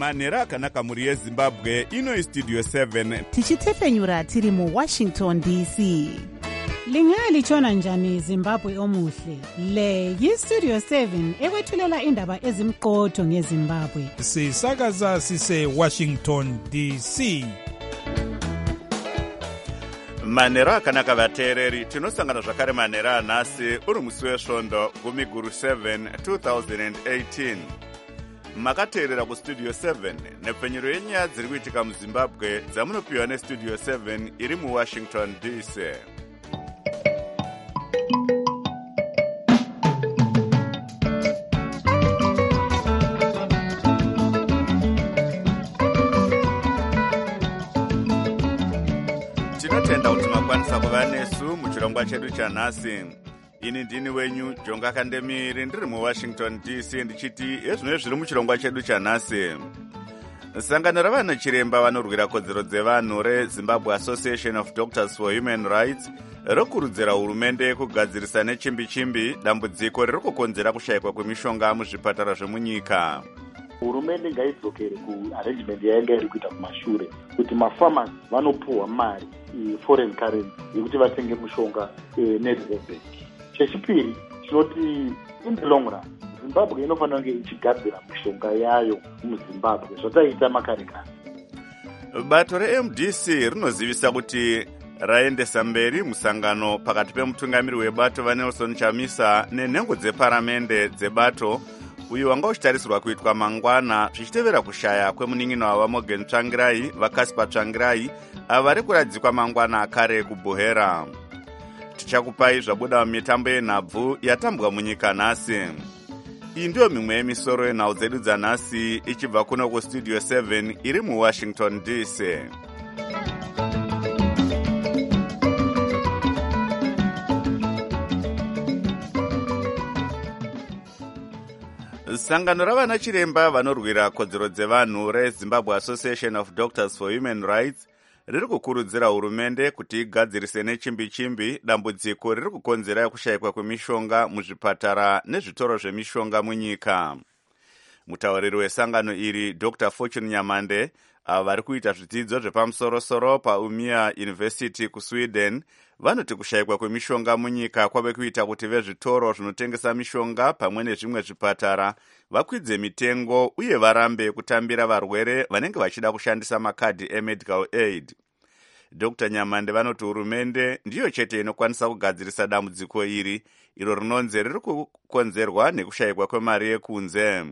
manhero akanaka mhuri yezimbabwe. Ino istudio 7 tichitefenyura tiri muWashington DC. Lingalitshona njani Zimbabwe omuhle? Le yiStudio 7 ekwethulela indaba ezimqotho ngeZimbabwe. Sisakaza sise Washington DC. manhero akanaka vateereri, tinosangana zvakare manhero anhasi uri musi wesvondo 17 2018. makateerera kustudio 7 nepfenyuro yenyaya dziri kuitika muzimbabwe dzamunopiwa nestudio 7 iri muwashington DC. tinotenda kuti makwanisa kuva nesu muchirongwa chedu chanhasi. Ini ndini wenyu Jonga Kandemiri, ndiri muWashington DC, ndichiti ezvino zviri muchirongwa chedu chanhasi. Sangano ravana chiremba vanorwira kodzero dzevanhu reZimbabwe Association of Doctors for Human Rights rokurudzira hurumende kugadzirisa nechimbi-chimbi dambudziko riri kukonzera kushayikwa kwemishonga muzvipatara zvemunyika. Hurumende ngaidzokere kuarrangement yainga iri kuita kumashure kuti mafamasi vanopuhwa mari foreign currency yekuti vatenge mushonga neReserve Bank. Chechipiri, tinoti in the long run Zimbabwe inofanira kunge ichigadzira mishonga yayo muZimbabwe zvataita makare kare. Bato reMDC rinozivisa kuti raendesa mberi musangano pakati pemutungamiri webato vaNelson Chamisa nenhengo dzeparamende dzebato uyu wanga uchitarisirwa kuitwa mangwana zvichitevera kushaya kwemunin'ino wavaMorgan Tsvangirai vaCasper Tsvangirai ava vari kuradzikwa mangwana akare kuBuhera. Tichakupai zvabuda mumitambo yenhabvu yatambwa munyika nhasi. Iyi ndiyo mimwe yemisoro yenhau dzedu dzanhasi ichibva kuno kustudio 7 iri muWashington DC. Sangano ravana chiremba vanorwira kodzero dzevanhu reZimbabwe Association of Doctors for Human Rights riri kukurudzira hurumende kuti igadzirise nechimbi-chimbi dambudziko riri kukonzera kushayikwa kwemishonga muzvipatara nezvitoro zvemishonga munyika. Mutauriri wesangano iri Dr. Fortune Nyamande ava vari kuita zvidzidzo zvepamusoro-soro paUmeå University kuSweden vanoti kushayikwa kwemishonga munyika kwave kuita kuti vezvitoro zvinotengesa mishonga pamwe nezvimwe zvipatara vakwidze mitengo uye varambe kutambira varwere vanenge vachida kushandisa makadhi emedical aid. Dr. Nyamande vanoti hurumende ndiyo chete inokwanisa kugadzirisa dambudziko iri iro rinonzi riri kukonzerwa nekushayikwa kwemari yekunze.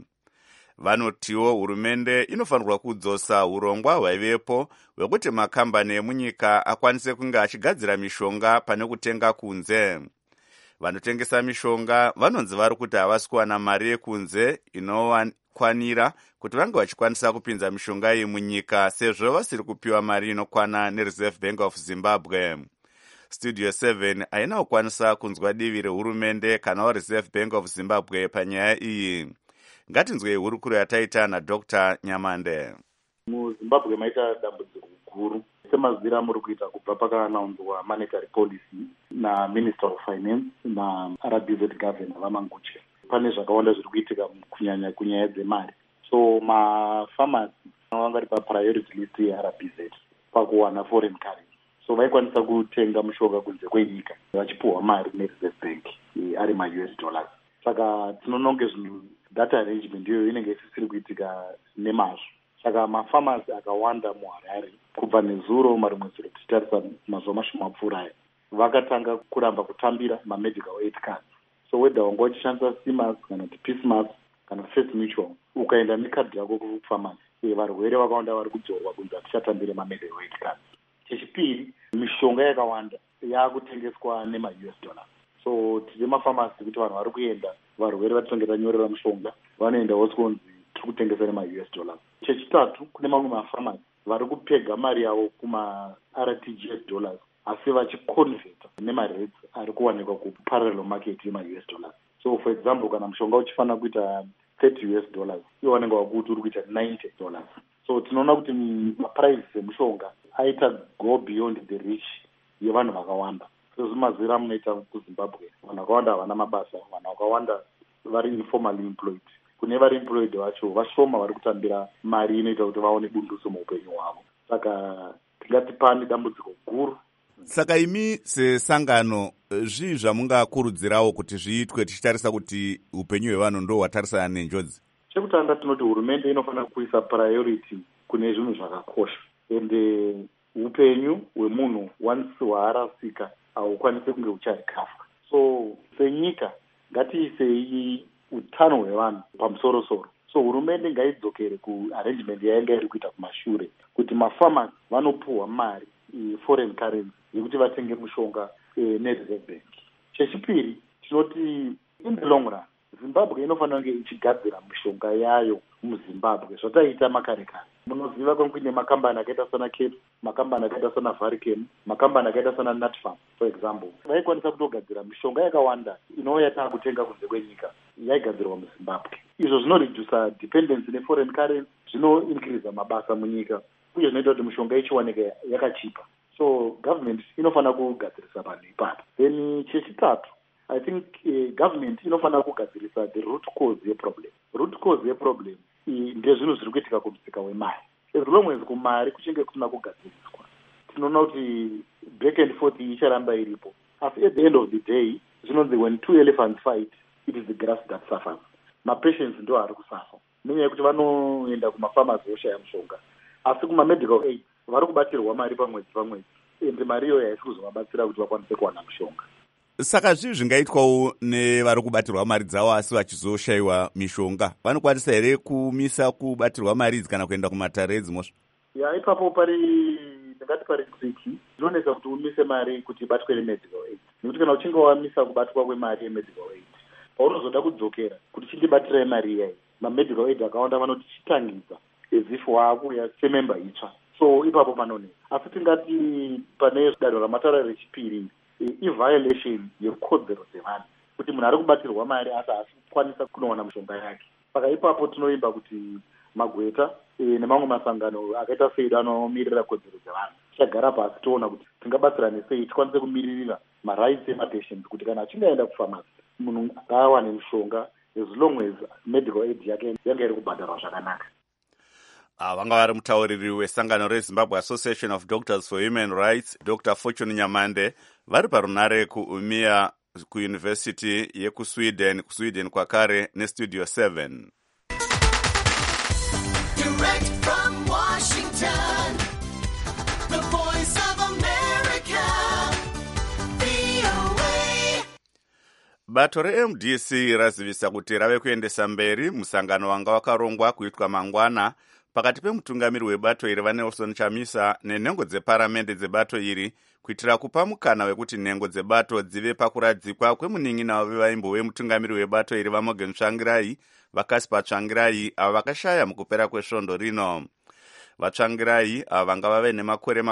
Vanotiwo hurumende inofanirwa kudzosa urongwa hwaivepo hwekuti makambani emunyika akwanise kunge achigadzira mishonga pane kutenga kunze. Vanotengesa mishonga vanonzi vari kuti havasi kuwana mari yekunze inokwanira kuti vange vachikwanisa kupinza mishonga iyi munyika sezvo vasiri kupiwa mari inokwana neReserve Bank of Zimbabwe. Studio 7 haina kukwanisa kunzwa divi rehurumende kana Reserve Bank of Zimbabwe panyaya iyi. Ngatinzwe hurukuro yataita naDr. Nyamande. MuZimbabwe maita dambudziko guru semazivira muri kuita kubva pakanaunzwa monetary policy naMinister of Finance naRBZ governor vaManguche. Pane zvakawanda zviri kuitika kunyanya kunyaya dzemari. So mafamasi vanga vari papriority list yeRBZ pakuwana foreign currency. So vaikwanisa kutenga mushonga kunze kwenyika vachipuhwa mari neReserve Bank ari maUS dollars. Saka tinononge zvinhu that arrangement ndiyo inenge isisiri kuitika nemazvo. Saka mafamasi akawanda muHarare kubva nezuro marimwe zuro tichitarisa mazuva mashoma pfuura vakatanga kuramba kutambira mamedical aid cards. So whether wanga uchishandisa CMAS kana kuti PSMAS kana First Mutual ukaenda nekadhi yako kufamasi varwere vakawanda vari kudzorwa kunzi hatichatambire mamedical aid cards. Chechipiri, mishonga yakawanda yakutengeswa nemaUS dollars. So tine mafamasi kuti vanhu vari kuenda varwere vatinenge tanyorera mushonga vanoenda wosikonzi tiri kutengesa nemaUS dollars. Chechitatu, kune mamwe mafamasi vari kupega mari yavo kumaRTGS dollars asi vachiconvert nemarates ari kuwanikwa kuparallel market yemaUS dollars. So for example, kana mushonga uchifanira kuita $30 iwo vanenge vakuti uri kuita $90. So tinoona kuti maprice emushonga aita go beyond the reach yevanhu vakawanda. Sezvimazivira munoita kuZimbabwe vanhu vakawanda havana mabasa, vanhu vakawanda vari informally employed. kune vari employed vacho vashoma vari kutambira mari inoita kuti vaone bunduso muupenyu hwavo. Saka tingati pane dambudziko guru. Saka imi sesangano zvii zvamungakurudzirawo kuti zviitwe tichitarisa kuti upenyu hwevanhu ndo hwatarisana nenjodzi? Chekutanga tinoti hurumende inofanira kuisa priority kune zvinhu zvakakosha, ende upenyu hwemunhu once hwaarasika haukwanisi kunge ucharikafwa. So senyika ngatiisei utano hwevanhu pamusoro-soro. So hurumende ngaidzokere kuarrangement yainga iri kuita kumashure, kuti mafamasi vanopuhwa mari foreign currency yekuti vatenge mushonga nereserve bank. Chechipiri tinoti in the long run Zimbabwe inofanira kunge ichigadzira mishonga yayo muZimbabwe zvataita makare kare. Munoziva kune makambani akaita sana Cape, makambani akaita sana Varichem, makambani akaita sana Nutfarm for example. Vaikwanisa kutogadzira mishonga yakawanda inouya taakutenga kunze kwenyika yaigadzirwa muZimbabwe. Izvo zvinoredusa dependency neforeign currency, zvinoincrease mabasa munyika, uye zvinoita kuti mishonga ichiwanika yakachipa. So government inofanira kugadzirisa panhu ipapo. Then chechitatu, I think government inofanira kugadzirisa the root cause yeproblem. Root cause yeproblem ndezvinhu zviri kuitika kumusika wemari. As long as kumari kuchinge kusina kugadziriswa, tinoona kuti back and forth icharamba iripo. Asi at the end of the day, zvinonzi when two elephants fight, it is the grass that suffers. Mapatients ndo ari kusafa. Nenyaya yekuti vanoenda kumafamasi voshaya mushonga. Asi kuma-medical aid vari kubatirwa mari pamwedzi, ende mari iyoyo haisi kuzovabatsira kuti vakwanise kuwana mushonga. Saka zvii zvingaitwawo nevari kubatirwa mari dzavo asi vachizoshayiwa mishonga? Vanokwanisa here kumisa kubatirwa mari idzi kana kuenda kumatare edzimosva? Ipapo ndingati pari triki, zvinonesa kuti umise mari kuti ibatwe nemedical aid. Nekuti kana uchinge wamisa kubatwa kwemari yemedical aid, paunozoda kudzokera kuti chindibatirai mari iyayi, mamedical aid akawanda vanoti chitangidza as if waakuya sememba itsva. So ipapo panonesa. Asi tingati pane danho ramatara rechipiri, i-violation yekodzero dzevanhu, kuti munhu ari kubatirwa mari asi haasi kukwanisa kunowana mishonga yake. Saka ipapo tinoimba kuti magweta nemamwe masangano akaita sei anomirira kodzero dzevanhu tichagara pasi toona kuti tingabatsirane sei tikwanise kumiririra marights emapatients, kuti kana achinge aenda kufamasi munhu ngaawane mishonga as long as medical aid yake yanga iri kubhadharwa zvakanaka. Vanga vari mutauriri wesangano reZimbabwe Association of Doctors for Human Rights, Dr. Fortune Nyamande, vari parunare kuUMIA kuUniversity yekusweden kwakare nestudio 7. Direct from Washington, the voice of America, VOA. Bato reMDC razivisa kuti rave kuendesa mberi musangano wanga wakarongwa kuitwa mangwana pakati pemutungamiri webato iri vaNelson Chamisa nenhengo dzeparamende dzebato iri, kuitira kupa mukana wekuti nhengo dzebato dzive pakuradzikwa kwemunin'ina wevaimbo wemutungamiri webato iri vaMorgan Tsvangirai, vaCasper Tsvangirai, avo vakashaya mukupera kwesvondo rino. VaTsvangirai, avo vanga vave nemakore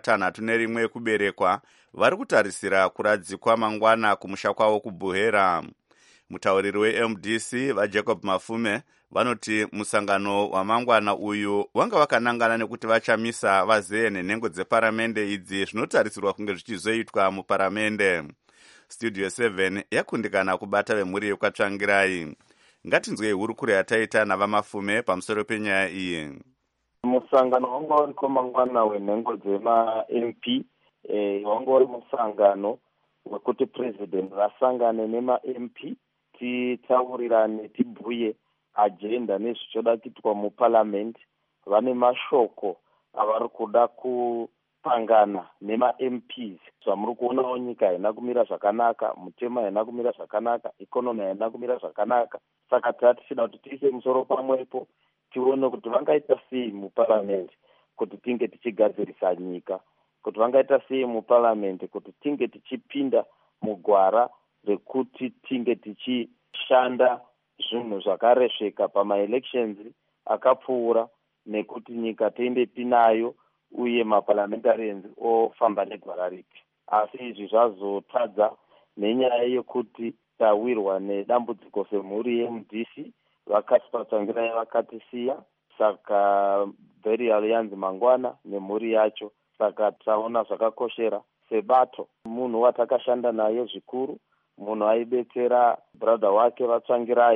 61 ekuberekwa, vari kutarisira kuradzikwa mangwana kumusha kwavo kuBuhera. Mutauriri weMDC vaJacob Mafume vanoti musangano wamangwana uyu wanga wakanangana nekuti vaChamisa vazeye nenhengo dzeparamende idzi zvinotarisirwa kunge zvichizoitwa muparamende. Studio 7 yakundikana kubata vemhuri yekwaTsvangirai. Ngatinzwei hurukuro yataita navaMafume pamusoro penyaya iyi. Musangano wanga uriko mangwana wenhengo dzema-MP, wanga uri musangano wekuti president vasangane nema-MP titaurirane tibhuye agenda nezvichoda kuitwa muparliament. Vane mashoko avari kuda kupangana nema-MPs. Zvamuri kuonawo nyika haina kumira zvakanaka, mutema haina kumira zvakanaka, ikonomi haina kumira zvakanaka. Saka tichida kuti tiise musoro pamwepo tione kuti vangaita sei muparliament kuti tinge tichigadzirisa nyika, kuti vangaita sei muparliament kuti tinge tichipinda mugwara rekuti tinge tichishanda zvinhu zvakaresveka pama-elections akapfuura, nekuti nyika tiende tinayo uye maparliamentarians ofamba negwara ripi. Asi izvi zvazotadza nenyaya yekuti tawirwa nedambudziko semhuri yeMDC, vaCasper Tsvangirai vakatisiya, saka burial yanzi mangwana nemhuri yacho. Saka taona zvakakoshera sebato munhu watakashanda naye zvikuru, munhu aibetsera brother wake vaTsvangirai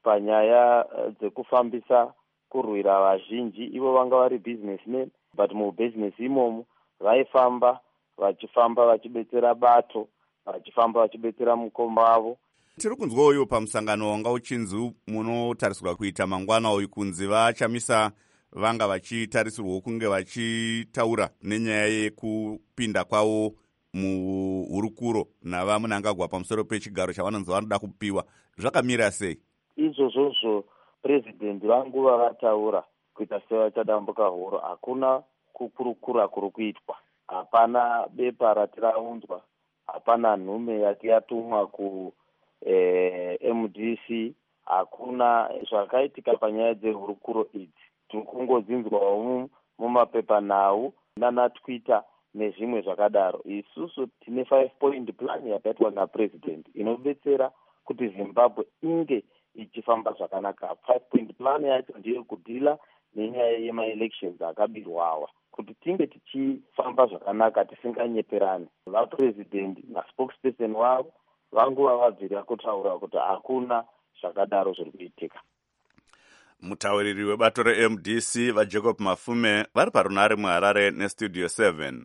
panyaya dzekufambisa kurwira vazhinji. Ivo vanga vari businessmen, but mubusiness imomo vaifamba vachifamba vachibetsera bato, vachifamba vachibetsera mukoma wavo. Tiri kunzwa uyu pamusangano wanga uchinzi munotarisirwa kuita mangwana uyu kunzi vachamisa vanga vachitarisirwa kunge vachitaura nenyaya yekupinda kwavo muhurukuro navamunangagwa pamusoro pechigaro chavanonzi vanoda kupiwa. Zvakamira sei? Izvozvozvo president vanguva vataura kuita sevachadambuka huro. Hakuna kukurukura kuri kuitwa, hapana bepa ratiraunzwa, hapana nhume yati yatumwa ku MDC, hakuna zvakaitika panyaya dzehurukuro idzi. Tiri kungodzinzwawo mumapepa nhau nana Twitter nezvimwe zvakadaro. Isusu tine 5-point plan yakaitwa napresident inobetsera kuti Zimbabwe inge ichifamba zvakanaka. 5-point plan yacho ndiyo kudhila nenyaya yema-elections akabirwawa, kuti tinge tichifamba zvakanaka tisinganyeperani. Vapresident naspokesperson wavo vanguva vabvira kutaura kuti hakuna zvakadaro zviri kuitika. Mutauriri webato reMDC vaJacob Mafume vari parunare muHarare nestudio 7.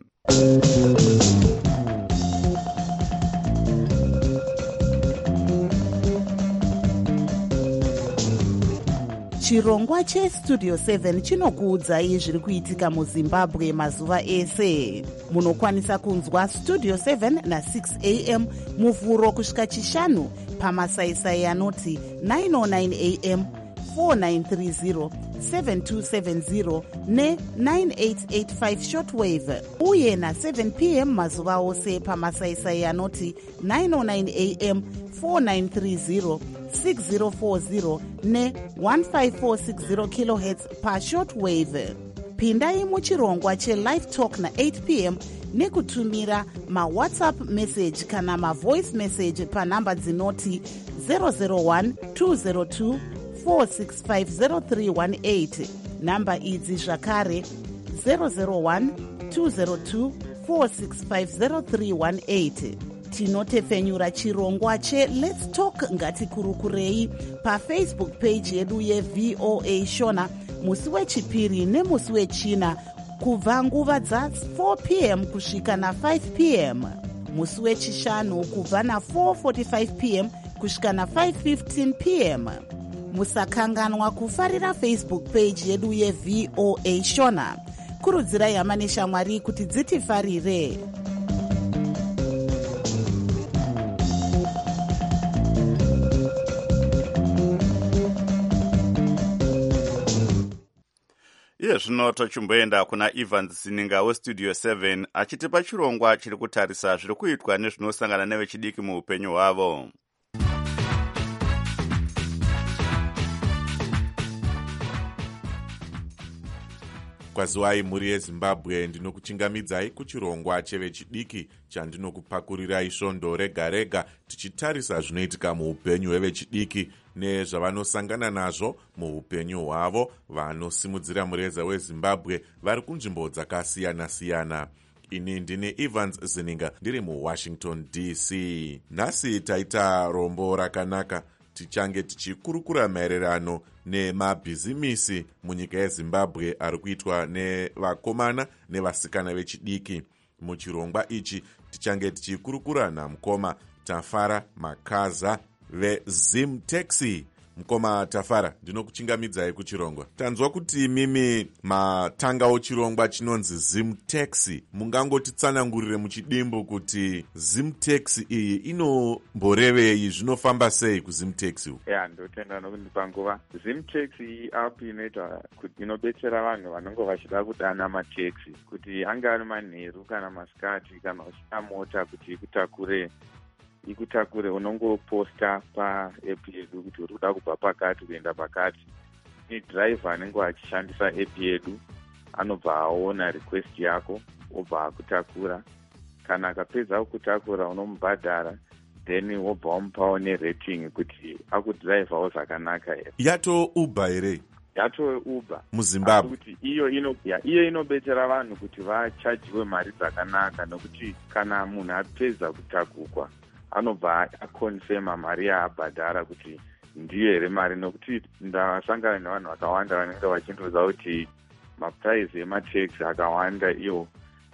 Chirongwa chestudio 7 chinokuudzai zviri kuitika muZimbabwe mazuva ese. Munokwanisa kunzwa studio 7 na6 am muvhuro kusvika chishanu pamasaisai anoti 909 am, 4930, 7270 ne9885 shortwave, uye na7 pm mazuva ose pamasaisai anoti 909 am, 4930, 6040 ne1540 kHz pashortwave. Pindai muchirongwa chelive talk na8 pm nekutumira mawhatsapp message kana mavoice message panhamba dzinoti 001 202 4650318. Namba idzi zvakare 001 202 4650318. Tinotefenyura chirongwa cheLet's Talk ngatikurukurei pafacebook page yedu yeVOA Shona musi wechipiri nemusi wechina kubva nguva dza4 pm kusvika na5 pm, musi wechishanu kubva na4:45 pm kusvika na5:15 pm. Musakanganwa kufarira Facebook page yedu yeVOA Shona. Kurudzirai hama neshamwari kuti dzitifarire. Iye zvino tochimboenda kuna Evans Sininga westudio 7 achitipa chirongwa chiri kutarisa zviri kuitwa nezvinosangana nevechidiki muupenyu hwavo. Kwaziwai mhuri yeZimbabwe, ndinokuchingamidzai kuchirongwa chevechidiki chandinokupakurirai svondo rega rega tichitarisa zvinoitika muupenyu hwevechidiki nezvavanosangana nazvo muupenyu hwavo vanosimudzira mureza weZimbabwe vari kunzvimbo dzakasiyana-siyana. Ini ndine Evans Zininga ndiri muWashington DC. Nhasi taita rombo rakanaka, tichange tichikurukura maererano nemabhizimisi munyika yeZimbabwe ari kuitwa nevakomana nevasikana vechidiki. Muchirongwa ichi tichange tichikurukura namukoma Tafara Makaza veZimtaxi. Mukoma Tafara, ndinokuchingamidzai kuchirongwa. Tanzwa kuti mimi matangawo chirongwa chinonzi Zimtaxi. Mungangotitsanangurire muchidimbu kuti Zimtaxi iyi inomborevei, zvinofamba sei kuZimtaxi? Ndotenda nokundipa nguva. Zimtaxi iyi app inoita kuti inobetsera vanhu vanenge vachida kudana mataxi kuti anga ari manheru kana masikati kana usina mota kuti ikutakure unongoposta paapp yedu kuti uri kuda kubva pakati kuenda pakati. Ni driver anenge achishandisa app yedu anobva aona request yako obva akutakura. Kana akapedza kutakura unomubhadhara, then wobva wamupawo nerating kuti akudhiraivhawo zvakanaka here. Yato Uber here? Yato Uber muZimbabwe. Kuti iyo inobetsera vanhu kuti vachajiwe mari dzakanaka, nokuti kana munhu apedza kutakukwa anobva akonfirma mari yaabhadhara kuti ndiyo here mari, nokuti ndasangana nevanhu vakawanda vanenge vachindoudza kuti mapuraizi emataxi akawanda iwo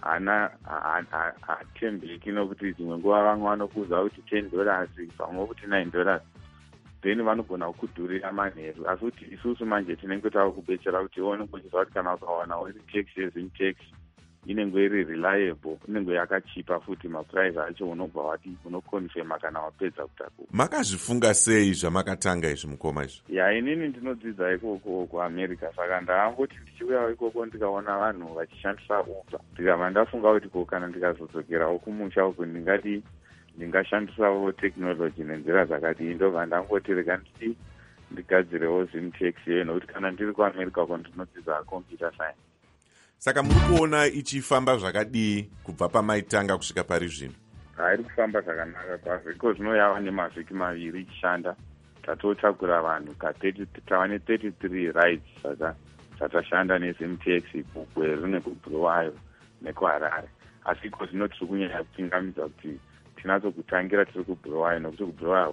hatembeki, nokuti dzimwe nguva vamwe vanokuudza kuti $10 pamwe kuti $9, then vanogona kukudhurira manheru. Asi kuti isusu manje tinenge tava kubetsera kuti onongochiza kuti kana ukawana iri taxi yezimtaxi inenge iri reliable, inenge yakachipa futi, mapuraizi acho unobva wati unokonfema kana wapedza kutakura. Makazvifunga sei zvamakatanga izvi mukoma izvi? Inini ndinodzidza ikoko kuamerica, saka ndaangoti ndichiuya ikoko ndikaona vanhu vachishandisa Uber, ndikabva ndafunga kuti kana ndikazodzokerawo kumusha uku ndingashandisawo tekinoloji nenzira dzakadii. Ndobva ndangoti rega ndigadzirewo zimtaxi iyo, nokuti kana ndiri kuamerica uko ndinodzidza computer science. Saka muri kuona ichifamba zvakadii kubva pamaitanga kusvika pari zvino? Iri kufamba zvakanaka kwazvo, iko zvino yava nemavhiki 2 ichishanda. Tatotakura vanhu tava ne33 rides dzatashanda nezimtaxi kuGweru nekuBulawayo nekuHarare. Asi iko zvino tiri kunyanya kuchingamidza kuti tinatsokutangira tiri kuBulawayo, nokuti kuBulawayo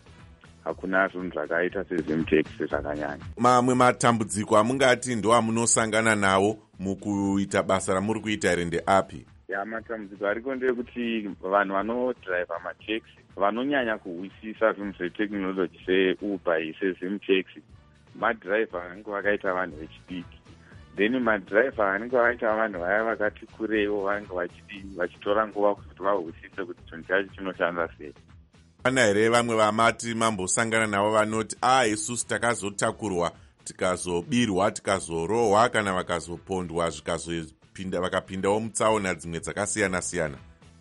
hakuna zvinhu zvakaita sezimtaxi zvakanyanya. Mamwe matambudziko amungati ndoamunosangana nawo mukuita basa ramuri kuita here ndeapi? Matambudziko ariko ndeyekuti vanhu vanodhiraivha mataxi vanonyanya kuhwisisa zvinhu zvetekinoloji seUber sezimtaxi madhiraivha vanenge vakaita vanhu vechidiki, then madhiraivha vanenge vakaita vanhu vaya vakati kureiwo vanenge vachitora nguva kuti vahwisise kuti chinhu chacho chinoshanda sei. Pana here vamwe vamati mambosangana navo vanoti isusu takazotakurwa tikazobirwa tikazorohwa kana vakazopondwa vakapindawo mutsaona dzimwe dzakasiyana-siyana?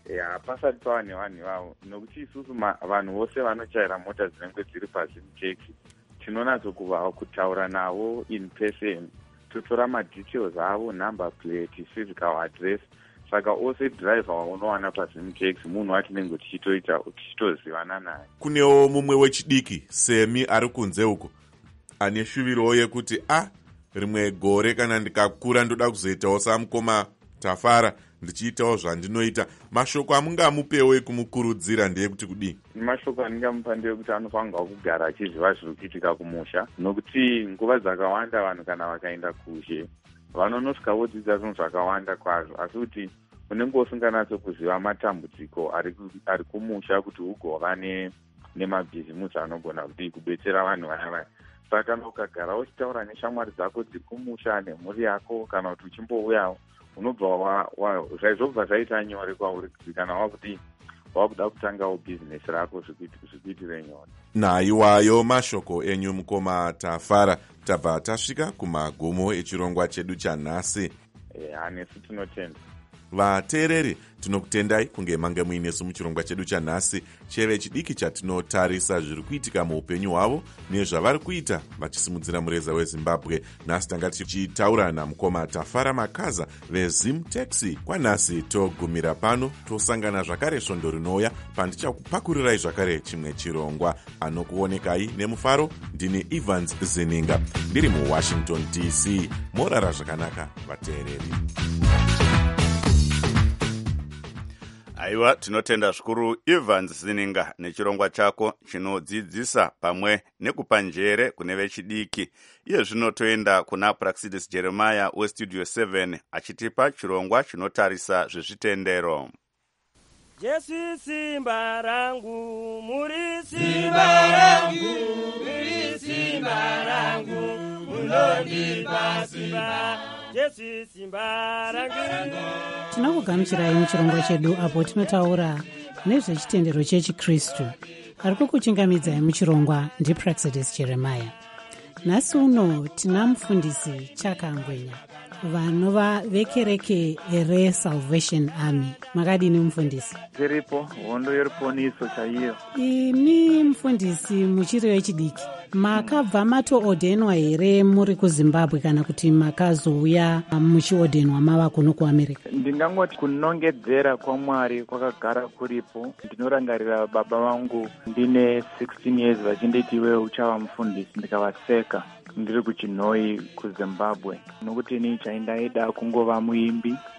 Pasati pava nevanhu ivavo, nokuti isusu vanhu vose vanochaira mota dzinenge dziri pazimtaxi tinonatsokuva kutaura navo in person, totora madetails avo, number plate, physical address. Saka ose dhiraivha waunowana pazimtaxi munhu watinenge tichitozivana naye. Kunewo mumwe wechidiki Semi ari kunze uko ane shuvirowo yekuti rimwe gore kana ndikakura ndoda kuzoitawo samukoma Tafara ndichiitawo zvandinoita. Mashoko amungamupewo ekumukurudzira ndeyekuti kudii? Mashoko andingamupa ndeyekuti anofanirwa kugara achiziva zviri kuitika kumusha, nokuti nguva dzakawanda vanhu kana vakaenda kuzhe vanonosvika vodzidza zvinhu zvakawanda kwazvo, asi kuti unenge usinganatsokuziva matambudziko ari kumusha kuti ugova nemabhizimusi anogona kuti kubetsera vanhu vaya. Saka kana ukagara uchitaura neshamwari dzako dziri kumusha nemhuri yako, kana kuti uchimbouyawo unobva zvaizobva zvaita nyore kwauri kana wakuda kutangawo bhizinesi rako zvikuitire nyore. Naiwayo mashoko enyu mukoma Tafara. Tabva tasvika kumagumo echirongwa chedu chanhasi. Nesu tinotenda. Vateereri, tinokutendai kunge mange muinesu muchirongwa chedu chanhasi cheve chidiki chatinotarisa zviri kuitika muupenyu hwavo nezvavari kuita vachisimudzira mureza weZimbabwe. Nhasi tanga tichitaura namukoma Tafara Makaza vezimtaxi. Kwanhasi togumira pano, tosangana zvakare svondo rinouya pandichakupakurirai zvakare chimwe chirongwa. Anokuonekai nemufaro ndini Evans Zininga ndiri muWashington DC. Morara zvakanaka vateereri. Aiwa, tinotenda zvikuru Evans Zininga nechirongwa chako chinodzidzisa pamwe nekupa njere kune vechidiki. Iye zvino toenda kuna Praxidis Jeremiah weStudio 7 achitipa chirongwa chinotarisa zvezvitendero. Jesu simba rangu, muri simba rangu, muri simba rangu, munondipa simba. Jesu simba rangu. Tinokugamuchirai muchirongwa chedu apo tinotaura nezvechitendero chechiKristu. Ari kukuchingamidzai muchirongwa ndiPraxidis Jeremiah. Nhasi uno tina mufundisi Chakangwenya vanova vekereke reSalvation Army. Makadini mufundisi? Tiripo hondo yeruponiso chaiyo. Ini mufundisi muchiri wechidiki, makabva matoodenwa here muri kuZimbabwe kana kuti makazouya muchiodenwa mava kuno kuAmerica? Ndingangoti kunongedzera kwaMwari kwakagara kuripo. Ndinorangarira baba vangu ndine 16 years vachinditi iwe uchava mufundisi, ndikavaseka ndiri kuChinoi kuZimbabwe, nokuti ini chaindaida kungova muimbi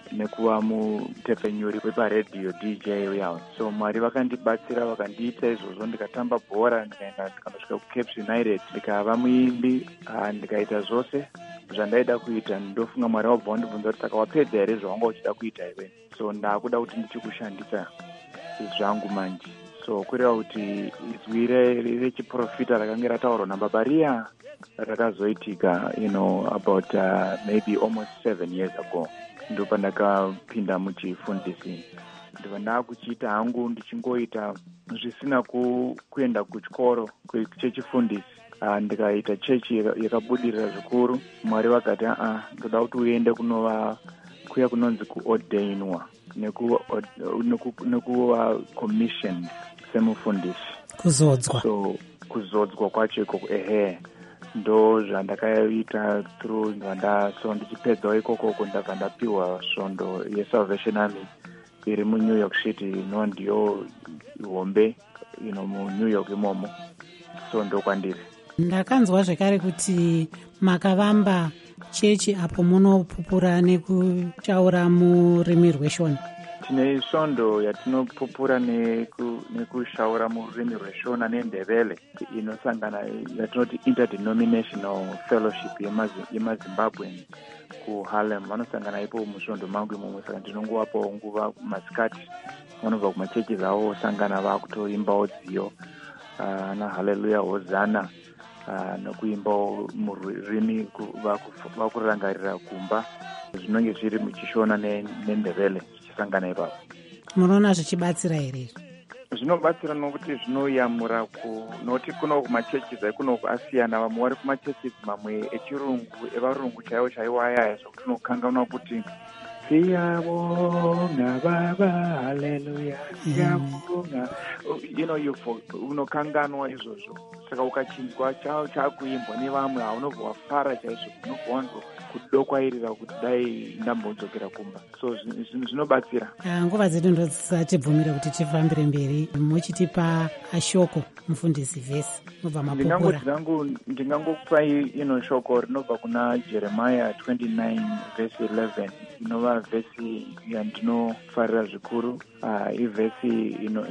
nekuva mutepfenyuri weparedhiyo DJ uyawo. So Mwari vakandibatsira vakandiita izvozvo, ndikatamba bhora ndikaenda ndikandosvika kuCapes United ndikava muimbi, ndikaita zvose zvandaida kuita. Ndofunga Mwari wabva wandibvunza kuti saka wapedza here zvawanga uchida kuita iwe. So ndakuda kuti ndichikushandisa zvangu manje. So kureva kuti izwi rechiprofita rakanga rataurwa naBaba Riya rakazoitika about maybe almost 7 years ago. Ndo pandakapinda muchifundisi. Ndibva ndakuchiita hangu ndichingoita zvisina kuenda kuchikoro chechifundisi. Ndikaita chechi yakabudirira zvikuru. Mwari vakati ndoda kuti uende kuya kunonzi kuordainwa nekuva commissioned semufundisi, kuzodzwa. So kuzodzwa kwacho ikoko ndo zvandakaita through so ndichipedzawo ikoko ndabva ndapiwa svondo yeSalvation Army iri muNew York City, ndiyo hombe muNew York imomo. So ndo kwandiri. Ndakanzwa zvekare kuti makavamba chechi apo munopupura nekuchaura murimi rweshona. Tine svondo yatinopupura nekushaura murimi rweshona nendebele inosangana yatinoti interdenominational fellowship yemazimbabwe kuHarlem. Vanosangana ipo musvondo mangu imomo, saka ndinongovapo nguva masikati vanobva kumachechi zavo osangana vakutoimbawo dziyo na haleluya hozana nokuimbawo murimi vakurangarira kumba zvinonge zviri muchishona nendebele zvichisangana ipapo. Munoona zvichibatsira here? Zvinobatsira nokuti zvinoyamura nokuti kuno kumachechi kuno asiyana. Vamwe vari kumachechi mamwe echirungu evarungu chaivo chaivo ayaya zvokuti unokanganwa kuti siyabonga baba haleluya siyabonga unokanganwa izvozvo. Saka ukachinzwa chakuimbwa nevamwe haunobva wafara chaizvo, unobva wanzo kudokwairira kuti dai ndambodzokera kumba. So zvinobatsira. Nguva dzedu ndosatibvumira kuti tifambire mberi. Muchitipa ashoko mufundisi vhesi nobva mapupura. Ndingangokupai shoko rinobva kuna Jeremiah 29 verse 11 inova vhesi yandinofarira zvikuru. Ivhesi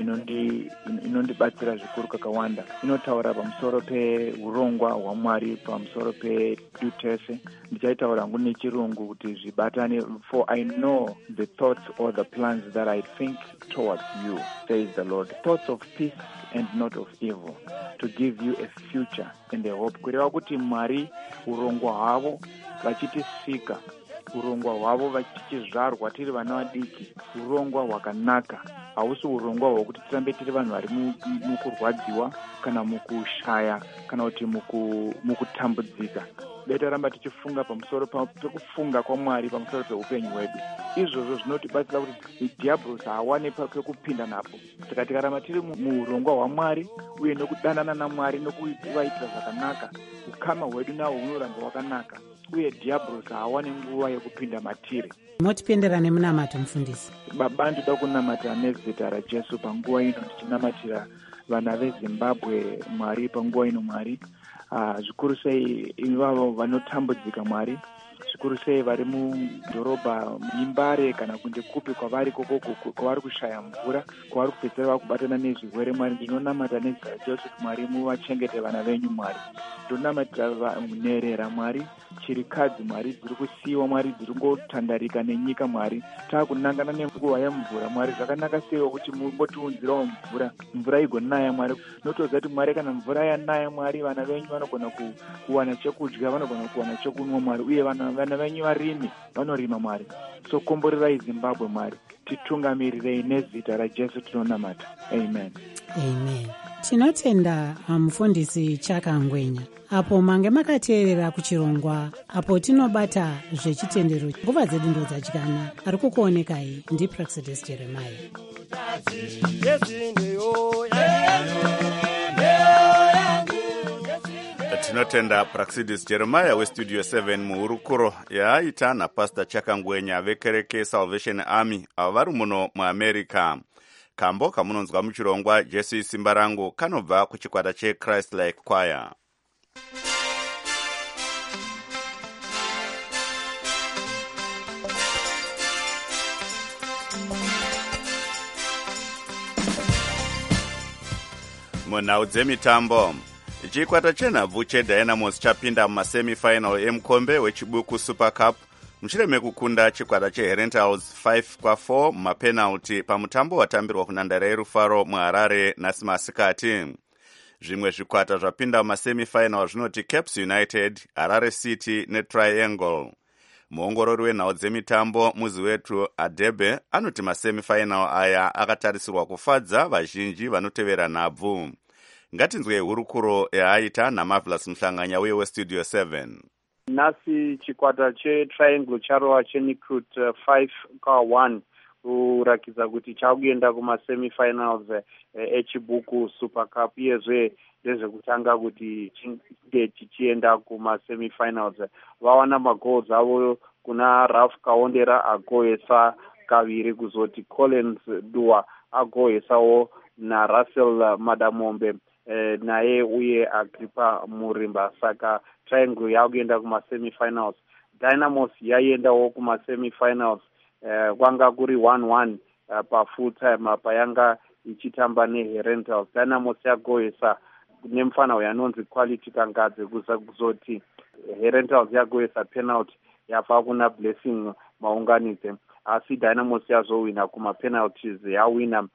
inondibatsira zvikuru kakawanda. Inotaura pamusoro peurongwa hwaMwari, pamusoro pedutese. Ndichaitaura hangu nechirungu kuti zvibatane. For I know the thoughts or the plans that I think towards you, says the Lord, thoughts of peace and not of evil, to give you a future and a hope. Kureva kuti Mwari urongwa hwavo vachitisika, urongwa hwavo vachizvarwa tiri vana vadiki, urongwa hwakanaka. Hausi urongwa hwokuti tirambe tiri vanhu vari mukurwadziwa kana mukushaya kana kuti mukutambudzika. Beta ramba tichifunga pamusoro pekufunga kwaMwari pamusoro peupenyu hwedu. Izvozvo zvinotibatsira kuti dhiabhorosi haawane pekupinda napo. Tikaramba tiri muurongwa hwaMwari uye nokudanana naMwari nokuvaitira zvakanaka, ukama hwedu nahwo hunoramba hwakanaka uye dhiabhorosi haawane nguva yekupinda matiri. Motipendera nemunamato mufundisi. Baba, ndoda kunamata nezita raJesu panguva ino, ndichinamatira vana veZimbabwe Mwari panguva ino Mwari. Zvikuru sei ivavo vanotambudzika Mwari, zvikuru sei vari mudhorobha imbare kana kunze kupi kwavari kwavari kushaya mvura, kwavari kupedzera vakubatana nezvirwere Mwari. Ndinonamata nezita raJesu kuti Mwari muvachengete vana venyu Mwari. Ndinonamatira munherera Mwari, chirikadzi Mwari dziri kusiyiwa Mwari, dziri ngotandarika nenyika Mwari. Taakunangana nenguva yemvura Mwari, zvakanaka seiwo kuti mumbotiunzirawo mvura igonaya Mwari. Notoziva kuti Mwari kana mvura yanaya Mwari, vana venyu vanogona kuwana chekudya, vanogona kuwana chekunwa Mwari, uye vana venyu varimi vanorima Mwari. So komborerai Zimbabwe Mwari, titungamirirei nezita raJesu tinonamata. Amen. Amen. Tinotenda mufundisi Chakangwenya apo mange makateerera kuchirongwa apo tinobata zvechitendero. Nguva dzedu ndo dzadyana. Ari kukuonekai ndiPraxidis Jeremiah. Tinotenda Praxidis Jeremiah westudio 7 muhurukuro yaaita naPastor Chakangwenya vekereke Salvation Army vari muno muAmerica. Kambo kamunonzwa muchirongwa Jesu isimba rangu kanobva kuchikwata cheChrist Like Choir. munhau dzemitambo, chikwata chenhabvu chedynamos chapinda mumasemifinal emukombe wechibuku super cup mushure mekukunda chikwata cheherentals 5-4 mumapenalty pamutambo watambirwa kunhandare yerufaro muharare nhasi masikati. Zvimwe zvikwata zvapinda mumasemifinal zvinoti Caps United, Harare City neTriangle. Muongorori wenhau dzemitambo muzi wetu Adebe anoti masemifinal aya akatarisirwa kufadza vazhinji vanotevera nhabvu. Ngatinzwe hurukuro yaaita naMarvelous Mhlanganya uye weStudio 7. Nhasi chikwata cheTriangle charova cheNikrut 5-1 kurakidza kuti chakuenda kumasemifinals echibuku super cup. Iyezve ndezvekutanga kuti chinge chichienda kumasemifinals. Vawana magoals avo kuna Ralph Kaondera agohesa kaviri, kuzoti Collins Dua agohesawo naRussell Madamombe naye uye Agrippa Murimba. Saka Triangle yakuenda kumasemifinals. Dynamos yaiendawo kumasemifinals. Kwanga kuri 1-1 pafull time payanga ichitamba neherentals. Dynamos yagohesa nemufana yanonzi Quality Kangadze kuzoti herentals yagohesa penalty yabva kuna Blessing Maunganidze, asi Dynamos yazowina kumapenalties, yawina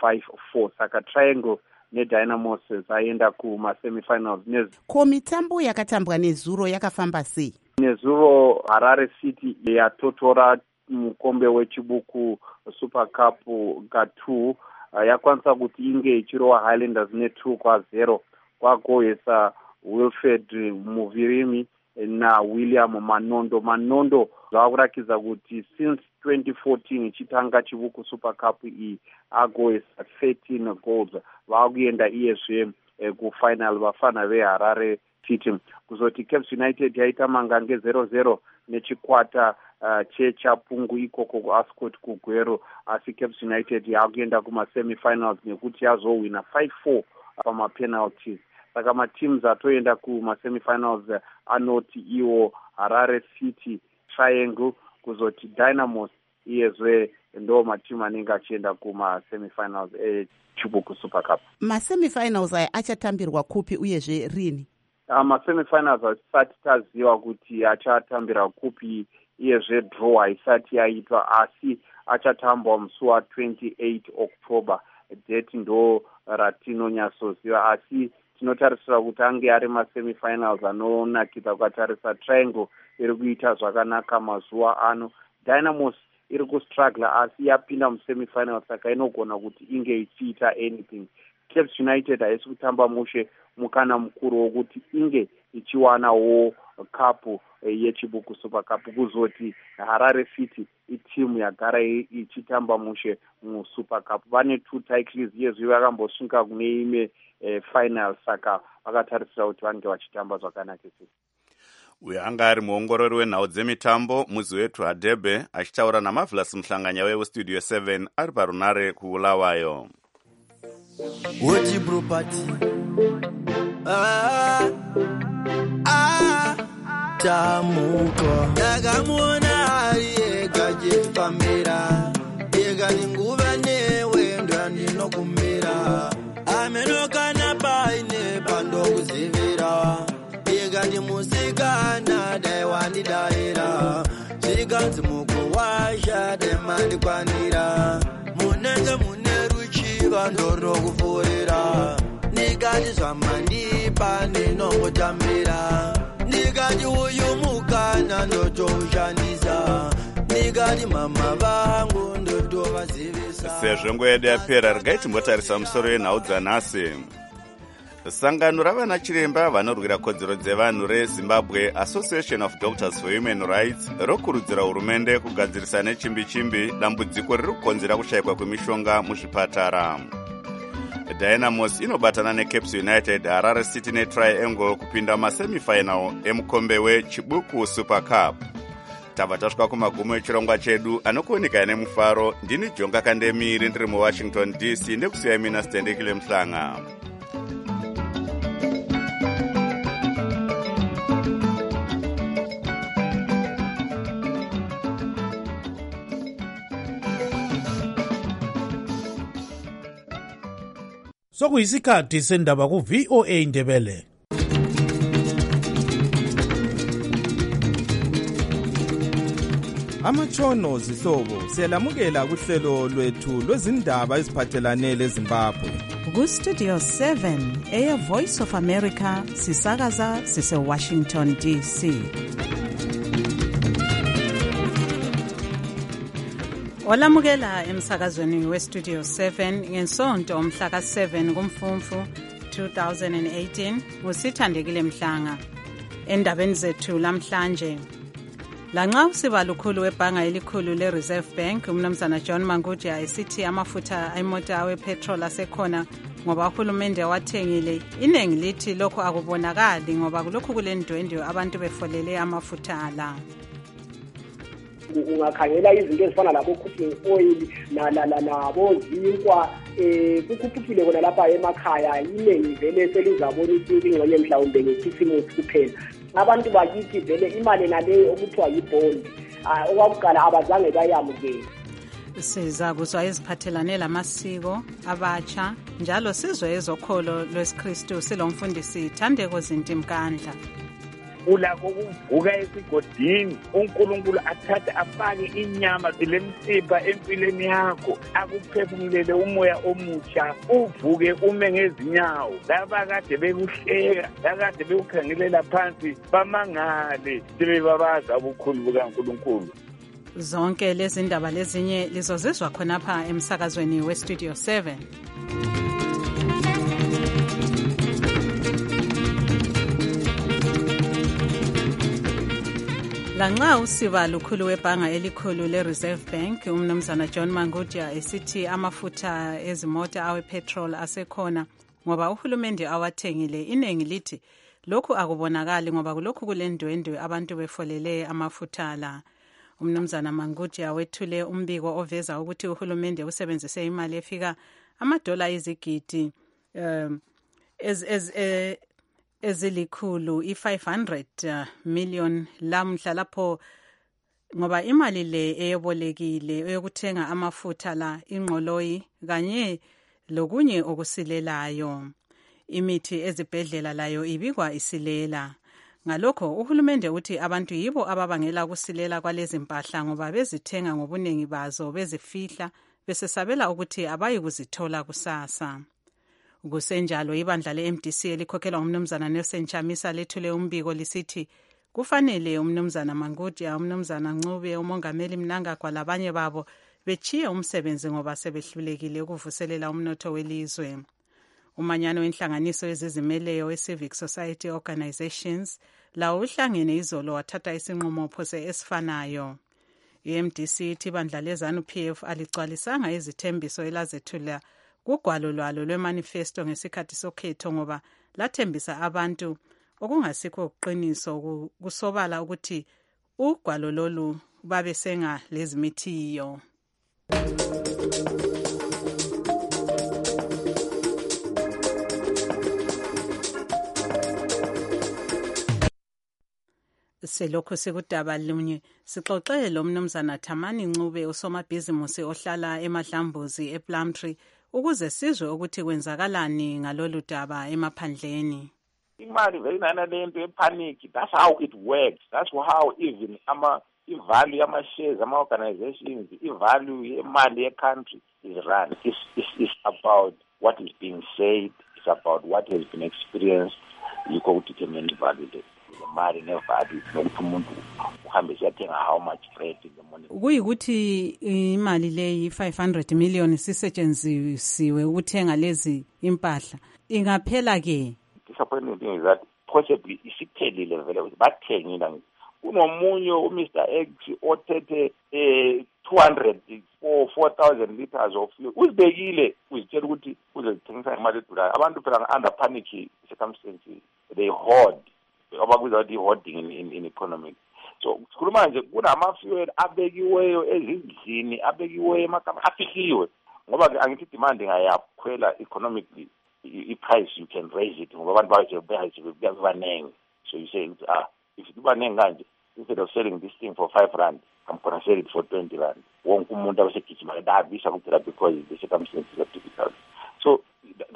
5-4. Saka Triangle neDynamos zaenda kumasemifinals. Ko mitambo yakatambwa nezuro yakafamba sei? Nezuro Harare City yatotora mukombe wechibuku super cup ka2 yakwanisa kuti inge ichirova Highlanders ne2-0 kwagohesa Wilfred Muvirimi na William Manondo zvakurakidza kuti since 2014 ichitanga chibuku super cup iyi agohesa 13 goals. Vakuenda iyezve kufinal vafana veHarare City. Kuzoti Caps United yaita mangange 0-0 nechikwata chechapungu ikoko kuAscot kuGwero, asi Caps United yakuenda kumasemifinals nekuti yazowina 5-4 pamapenalties. Saka mateams atoenda kumasemifinals anoti iwo Harare City, Triangle, kuzoti Dynamos, iyezve ndo matimu anenge achienda kumasemifinals echibuku super cup. Masemifinals aya achatambirwa kupi uyezve rini? Masemifinals asati taziva kuti achatambira kupi, iyezve draw haisati yaitwa, asi achatambwa musi wa28 October. Date ndo ratinonyatsoziva, asi tinotarisira kuti ange ari masemifinals anonakidza kutarisa. Triangle iri kuita zvakanaka mazuva ano. Dynamos iri kustruggle asi yapinda musemifinals, saka inogona kuti inge ichiita anything. Caps United haisi kutamba mushe mukana mukuru wokuti inge ichiwanawo cup yechibuku super cup. Kuzoti Harare City itimu yagara ichitamba mushe musuper cup. Vane 2 titles yezvi vakambosvika kune imwe final, saka vakatarisira kuti vange vachitamba zvakanakisa. Uyo anga ari muongorori wenhau dzemitambo muzi wetu Adebe achitaura naMarvelous Mhlanganya weStudio 7 ari parunare kuulawayo. Woji property tamuko ndakamona ariega jefambira ega ninguva newe ndandinokumbira amenokana paine pandokuzivira ega ndimusikana daiwandidaira zvikanzi mukuwasha demandikwanira munenge mune ruchiva ndorokupfuurira nikati zvamandipa ndinongotambira nikati uyu mukana ndotoushandisa nikati mama vangu ndotovazivisa. Sezvo nguva yedu yapera, regai timbotarisa musoro wenhau dzanhasi. Sangano ravana chiremba vanorwira kodzero dzevanhu reZimbabwe Association of Doctors for Human Rights rokurudzira hurumende kugadzirisa nechimbi-chimbi dambudziko riri kukonzera kushayikwa kwemishonga muzvipatara. Dynamos inobatana neCaps United, Harare City neTriangle kupinda masemifinal emukombe wechibuku super cup. Tabva tasvika kumagumo echirongwa chedu anokuoneka nemufaro. Ndini Jonga Kandemiri ndiri muWashington DC nekusiya mina Stendekile Mhlanga. sokuyisikhathi sendaba ku-VOA Indebele. Amatshono zihlobo siyalamukela kuhlelo lwethu lwezindaba eziphathelane leZimbabwe. Ku-Studio 7 Voice of America sisakaza sise-Washington DC. Olamukela emsakazweni we-Studio 7 ngensonto umhla ka-7 kuMfumfu 2018 uSithandekile Mhlanga. Endabeni zethu lamhlanje, lanxa usiba lukhulu webhanga elikhulu le-Reserve Bank umnumzana John Mangudya esithi amafutha emota awepetrol asekhona ngoba uhulumende wathengile, iningi lithi lokho akubonakali ngoba kulokhu kulendwendwe abantu befolele amafutha la. Ungakhangela izinto ezifana labo-cooking oil nabo-zinkwa kukhuphukile kona lapha emakhaya, iningi vele selizabona ingxenye mhlawumbe ngekhisimusi kuphela. Abantu bakithi vele imali naleyo okuthiwa yibhondi okwakuqala abazange bayamukele. Siza kuzwa eziphathelane lamasiko abatsha njalo sizwe ezokholo lwesikristu silomfundisi Thandeko Zintimkandla. Ulakho ukuvuka esigodini uNkulunkulu athathe afake inyama lemsipha empilweni yakho, akuphefumulele umoya omutsha, uvuke ume ngezinyawo. Laba kade bekuhleka, lakade bekukhangelela phansi bamangale sebebabaza ubukhulu bukaNkulunkulu. Zonke lezi ndaba lezinye lizozizwa khonapha emsakazweni we-Studio 7. Lanxa usiba lukhulu webhanga elikhulu le-Reserve Bank umnumzana John Mangudya esithi amafutha ezimota awepetrol asekhona ngoba uhulumende awathengile, iningi lithi lokhu akubonakali ngoba kulokhu kulendwendwe abantu befolele amafutha la. Umnumzana Mangudya wethule umbiko oveza ukuthi uhulumende usebenzise imali efika $1 izigidi ezilikhulu i-500 million lamhla lapho ngoba imali le eyobolekile eyokuthenga amafutha la, ingqoloyi kanye lokunye okusilelayo. Imithi ezibhedlela layo ibikwa isilela. Ngalokho uhulumende uthi abantu yibo ababangela ukusilela kwalezi mpahla ngoba bezithenga ngobuningi bazo bezifihla besesabela ukuthi abayi kuzithola kusasa. Kusenjalo ibandla le-MDC elikhokhelwa umnumzana Nelson Chamisa lethule umbiko lisithi kufanele umnumzana Mangudya, umnumzana Ncube, umongameli Mnangagwa labanye babo bechiye umsebenzi ngoba sebehlulekile ukuvuselela umnotho welizwe. Umanyano wenhlanganiso ezizimeleyo we-Civic Society Organizations lawo uhlangene izolo wathatha isinqumo phose esifanayo. I-MDC ithi ibandla le-ZANU-PF aligcwalisanga izithembiso elazethula kugwalo lwalo lwemanifesto ngesikhathi sokhetho ngoba lathembisa abantu okungasikho uqiniso kusobala ukuthi ugwalo lolu babesenga lezimithiyo. Selokho sekudaba lunye sixoxele lo mnumzana Thamani Ncube usomabhizimusi ohlala eMadlambuzi ePlumtree ukuze sizwe ukuthi kwenzakalani ngalolu daba emaphandleni. Imali veyinana lento epanic, that's how it works. That's how even i-value yama-shares, ama-organizations, i-value yemali ye-country is run. It's about what is being said, it's about what has been experienced. Yikho kudetermine i-value zemali ne-value nokuthi umuntu uhambe siyathenga how much bread in the morning. Kuyikuthi imali leyi 500 million sisetshenzisiwe ukuthenga lezi impahla ingaphela ke. Disappointing thing is that possibly isiphelile vele bathengile. Kunomunye uMr X othethe 200 or 4,000 liters of fuel. Uzibekile uzitshela ukuthi uzozithengisa imali edulayo. Abantu phela under panic circumstances they hoard. Abakuza hoarding in economic. So sikhuluma nje kunama-fuel abekiweyo ezindlini, abekiweyo emakama afihliwe ngoba angithi demand ngayakhwela economically, i-price you can raise it ngoba abantu babanengi. So you say if kubanengi kanje, instead of selling this thing for 5 rand, I'm going to sell it for 20 rand. Wonke umuntu abesegijima abisa kuphela because the circumstances are difficult. So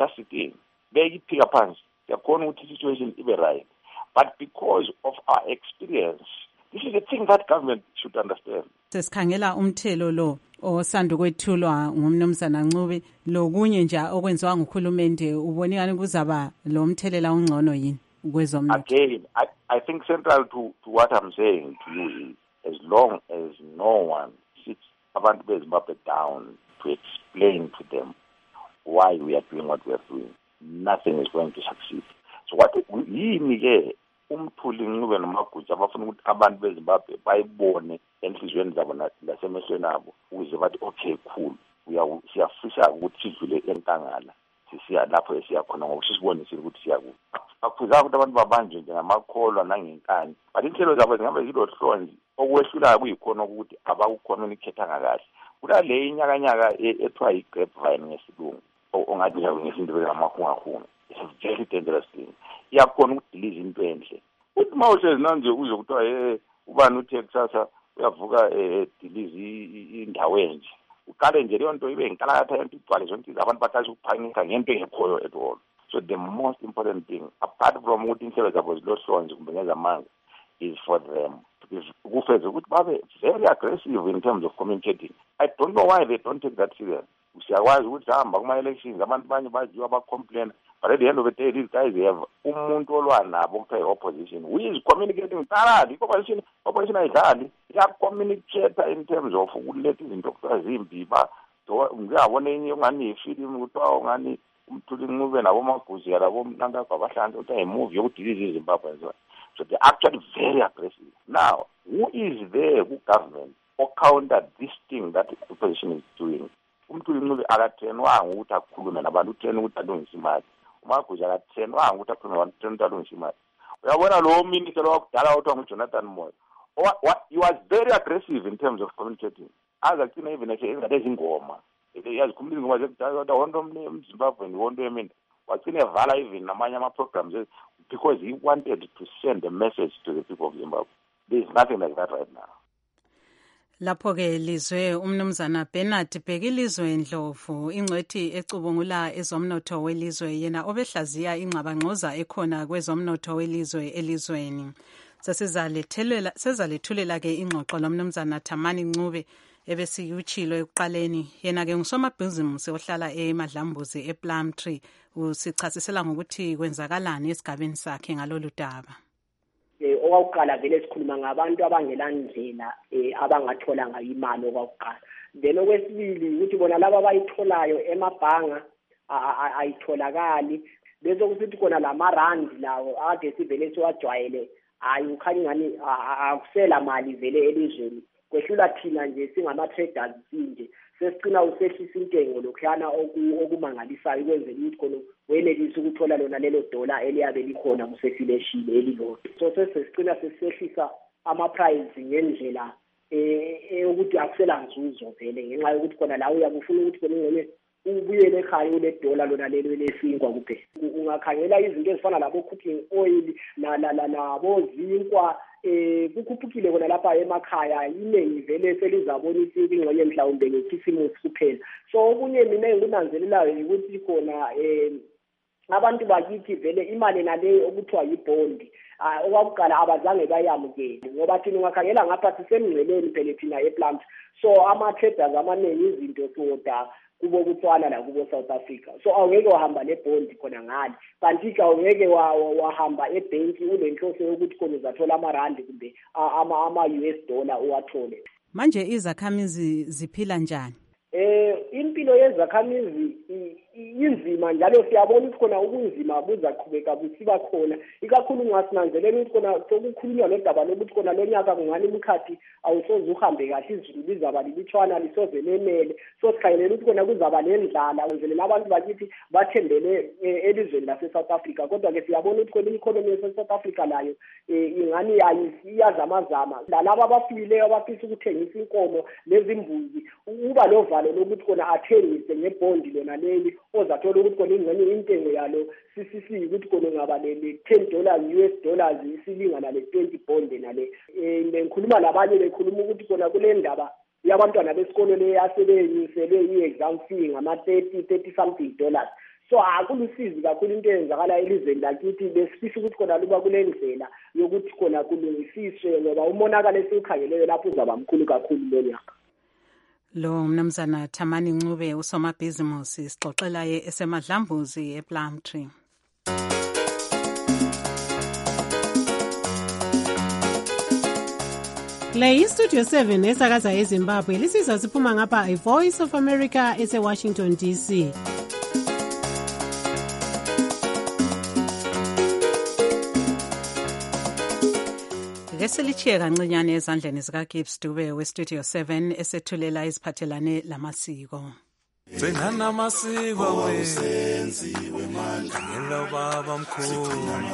just sitting beyiphika phansi siyakhona ukuthi situation ibe right, but because of our experience, this is a thing that government should understand. Sesikhangela umthelo lo osanda kwethulwa ngumnumzana Ncube lokunye nje okwenziwa ngukhulumende, ubonekani kuzaba lo mthelela ongcono yini kwezomnotho? Again, I think central to what I'm saying to you is, as long as no one sits abantu beZimbabwe down to explain to them why we are doing what we are doing, nothing is going to succeed. So what yini ke umthuli Ncube noMagutsha abafuna ukuthi abantu beZimbabwe bayibone enhlizweni zabo nasemehlweni abo ukuze bathi okay cool, siyafisa ukuthi sidlule enkangala sisiya lapho esiya khona ngokusibonisa ukuthi siyaku akufuza ukuthi abantu babanjwe njengamakholwa nangenkani, but inhlelo zabo zingabe zilohlonzi okwehlulayo kuyikhona ukuthi abakucommunicate kahle. Kulale inyakanyaka ethiwa yi-grapevine ngesilungu ongathi ngesinto ngamahungahunga. It's a very dangerous thing. Iyakhona ukudiliza into enhle uthi uma uhlezi nanje uze kuthiwa ubani uthe kusasa uyavuka diliza indawo enje, uqale nje leyo nto ibe inkalakatha yento igcwale zonke abantu baqashe ukuphangisa ngento engekhoyo at all. So the most important thing, apart from ukuthi inhlelo zabo zilohlonze kumbe ngezamanga, is for them kufeze ukuthi babe very aggressive in terms of communicating. I don't know why they don't take that serious. Siyakwazi ukuthi hamba kuma-elections abantu banye bajiwa bacomplain, but at the end of the day these guys have umuntu olwa nabo kuthiwa i-opposition who is communicating thoroughly. I-opposition ayidlali, iyacommunicate in terms of ukuletha izinto kuthiwa zimbi. Ngiyabona enye ungani yifilimu kuthiwa ungani umthuli Ncube naboMagutsha labomnankagwa abahlanze ukuthi ayimovie yokudiliza iZimbabwe. So they're actually very aggressive. Now, who is there ku-government or counter this thing that the opposition is doing? Umthuli Ncube akatrenwanga ukuthi akhulume nabantu, utrene ukuthi alungise imali. uMagutsha akatrenwanga ukuthi akhulume nabantu, utrene ukuthi alungise imali. Uyabona lo minister wakudala othiwa nguJonathan Moyo, he was very aggressive in terms of communicating. Azagcina even engathi ezingoma yazikhumula izingoma zekudala kodwa wonke umZimbabwe wonke yemini wagcina evala even namanye ama-programs because he wanted to send a message to the people of Zimbabwe. There is nothing like that right now. Lapho-ke lizwe umnumzana Bernard Bhekilizwe Ndlovu, ingcwethi ecubungula ezomnotho welizwe, yena obehlaziya ingxabangxoza ekhona kwezomnotho welizwe elizweni. Sezalethulela-ke ingxoxo lomnumzana Thamani Ncube ebesikutshilo ekuqaleni. Yena-ke ngusomabhizimusi ohlala eMadlambuzi ePlumtree, usichasisela ngokuthi kwenzakalani esigabeni sakhe ngalolu daba. Okwaqala vele sikhuluma ngabantu abangelandlela abangathola ngayo imali okwaqala. Then okwesibili ukuthi bona laba abayitholayo emabhanga ayitholakali, bese kusithi khona lamarandi lawo ade sivele siwajwayele hayi ukhanya ngani akusela mali vele elizweni. Kwehlula thina nje singama-traders sinje sesicina usehlisa intengo lokhuyana okumangalisayo ukwenzela ukuthi khona wenelise ukuthola lona lelo dola eliyabe likhona kusefileshini elilodwa. So sesicina sesehlisa ama-price ngendlela ukuthi akusela nzuzo vele ngenxa yokuthi khona la uyabe ufuna ukuthi khona ngene ubuyele ekhaya ule dola lona lelo lesinkwa kuphela. Ungakhangela izinto ezifana labo-cooking oil nabo-zinkwa kukhuphukile kona lapha emakhaya, iningi vele selizabonisa ingxenye mhlawumbe ngekhisimusi kuphela. So okunye mina engikunanzelelayo ukuthi khona abantu bakithi vele imali naleyo okuthiwa yibhondi okwakuqala abazange bayamukele, ngoba thina ungakhangela ngapha sisemngceleni phela thina ePlant. So ama-traders amaningi izinto soda kubo kutswana la kubo South Africa. So awungeke wahamba nebhondi khona ngale, kanti awungeke wahamba ebhenki unenhloso yokuthi khona uzathola amarandi kumbe ama-US dollar uwathole. Manje izakhamizi ziphila njani? Impilo yezakhamizi inzima njalo siyabona ukuthi khona ubunzima buzaqhubeka busiba khona, ikakhulu ngasinanzelela ukuthi khona sokukhulunywa nodaba lokuthi khona lo nyaka kungani umkhathi awusoze uhambe kahle, izulu lizaba libitshwana lisoze lenele. So sikhayelela ukuthi khona kuzaba nendlala kwenzelela abantu bakithi bathembele elizweni lase-South Africa. Kodwa-ke siyabona ukuthi khona i-economy yase-South Africa layo ingani iyazamazama. Lalaba abafileyo abafisa ukuthengisa inkomo nezimbuzi uba lovalo lokuthi khona athengise ngebhondi lona leli ozathola ukuthi khona ingxenye intengo yalo sisisi ukuthi khona ngaba le$10 US dollars isilingana le-20 bond nale. Ngikhuluma labanye bekhuluma ukuthi khona kule ndaba yabantwana besikole le yasebenyiselwe i-exam fee ngama-30 something dollars. so akulusizi kakhulu into eyenzakala elizweni lakithi. Besifisa ukuthi khona luba kule ndlela yokuthi khona kulungisiswe ngoba umonakalo esiwukhangeleyo lapho uzaba mkhulu kakhulu lo nyaka. Lo mnumzana Thamani Ncube usomabhizimusi sixoxela esemadlambuzi ePlumtree. Le yiStudio 7 esakaza eZimbabwe lisizwa siphuma ngapha iVoice of America eseWashington DC. Lesilichiye kancinyane ezandleni zikaGibbs Dube weStudio 7 esethulela iziphathelane lamasiko. Senana masiko wenziwe manje ngelo baba mkhulu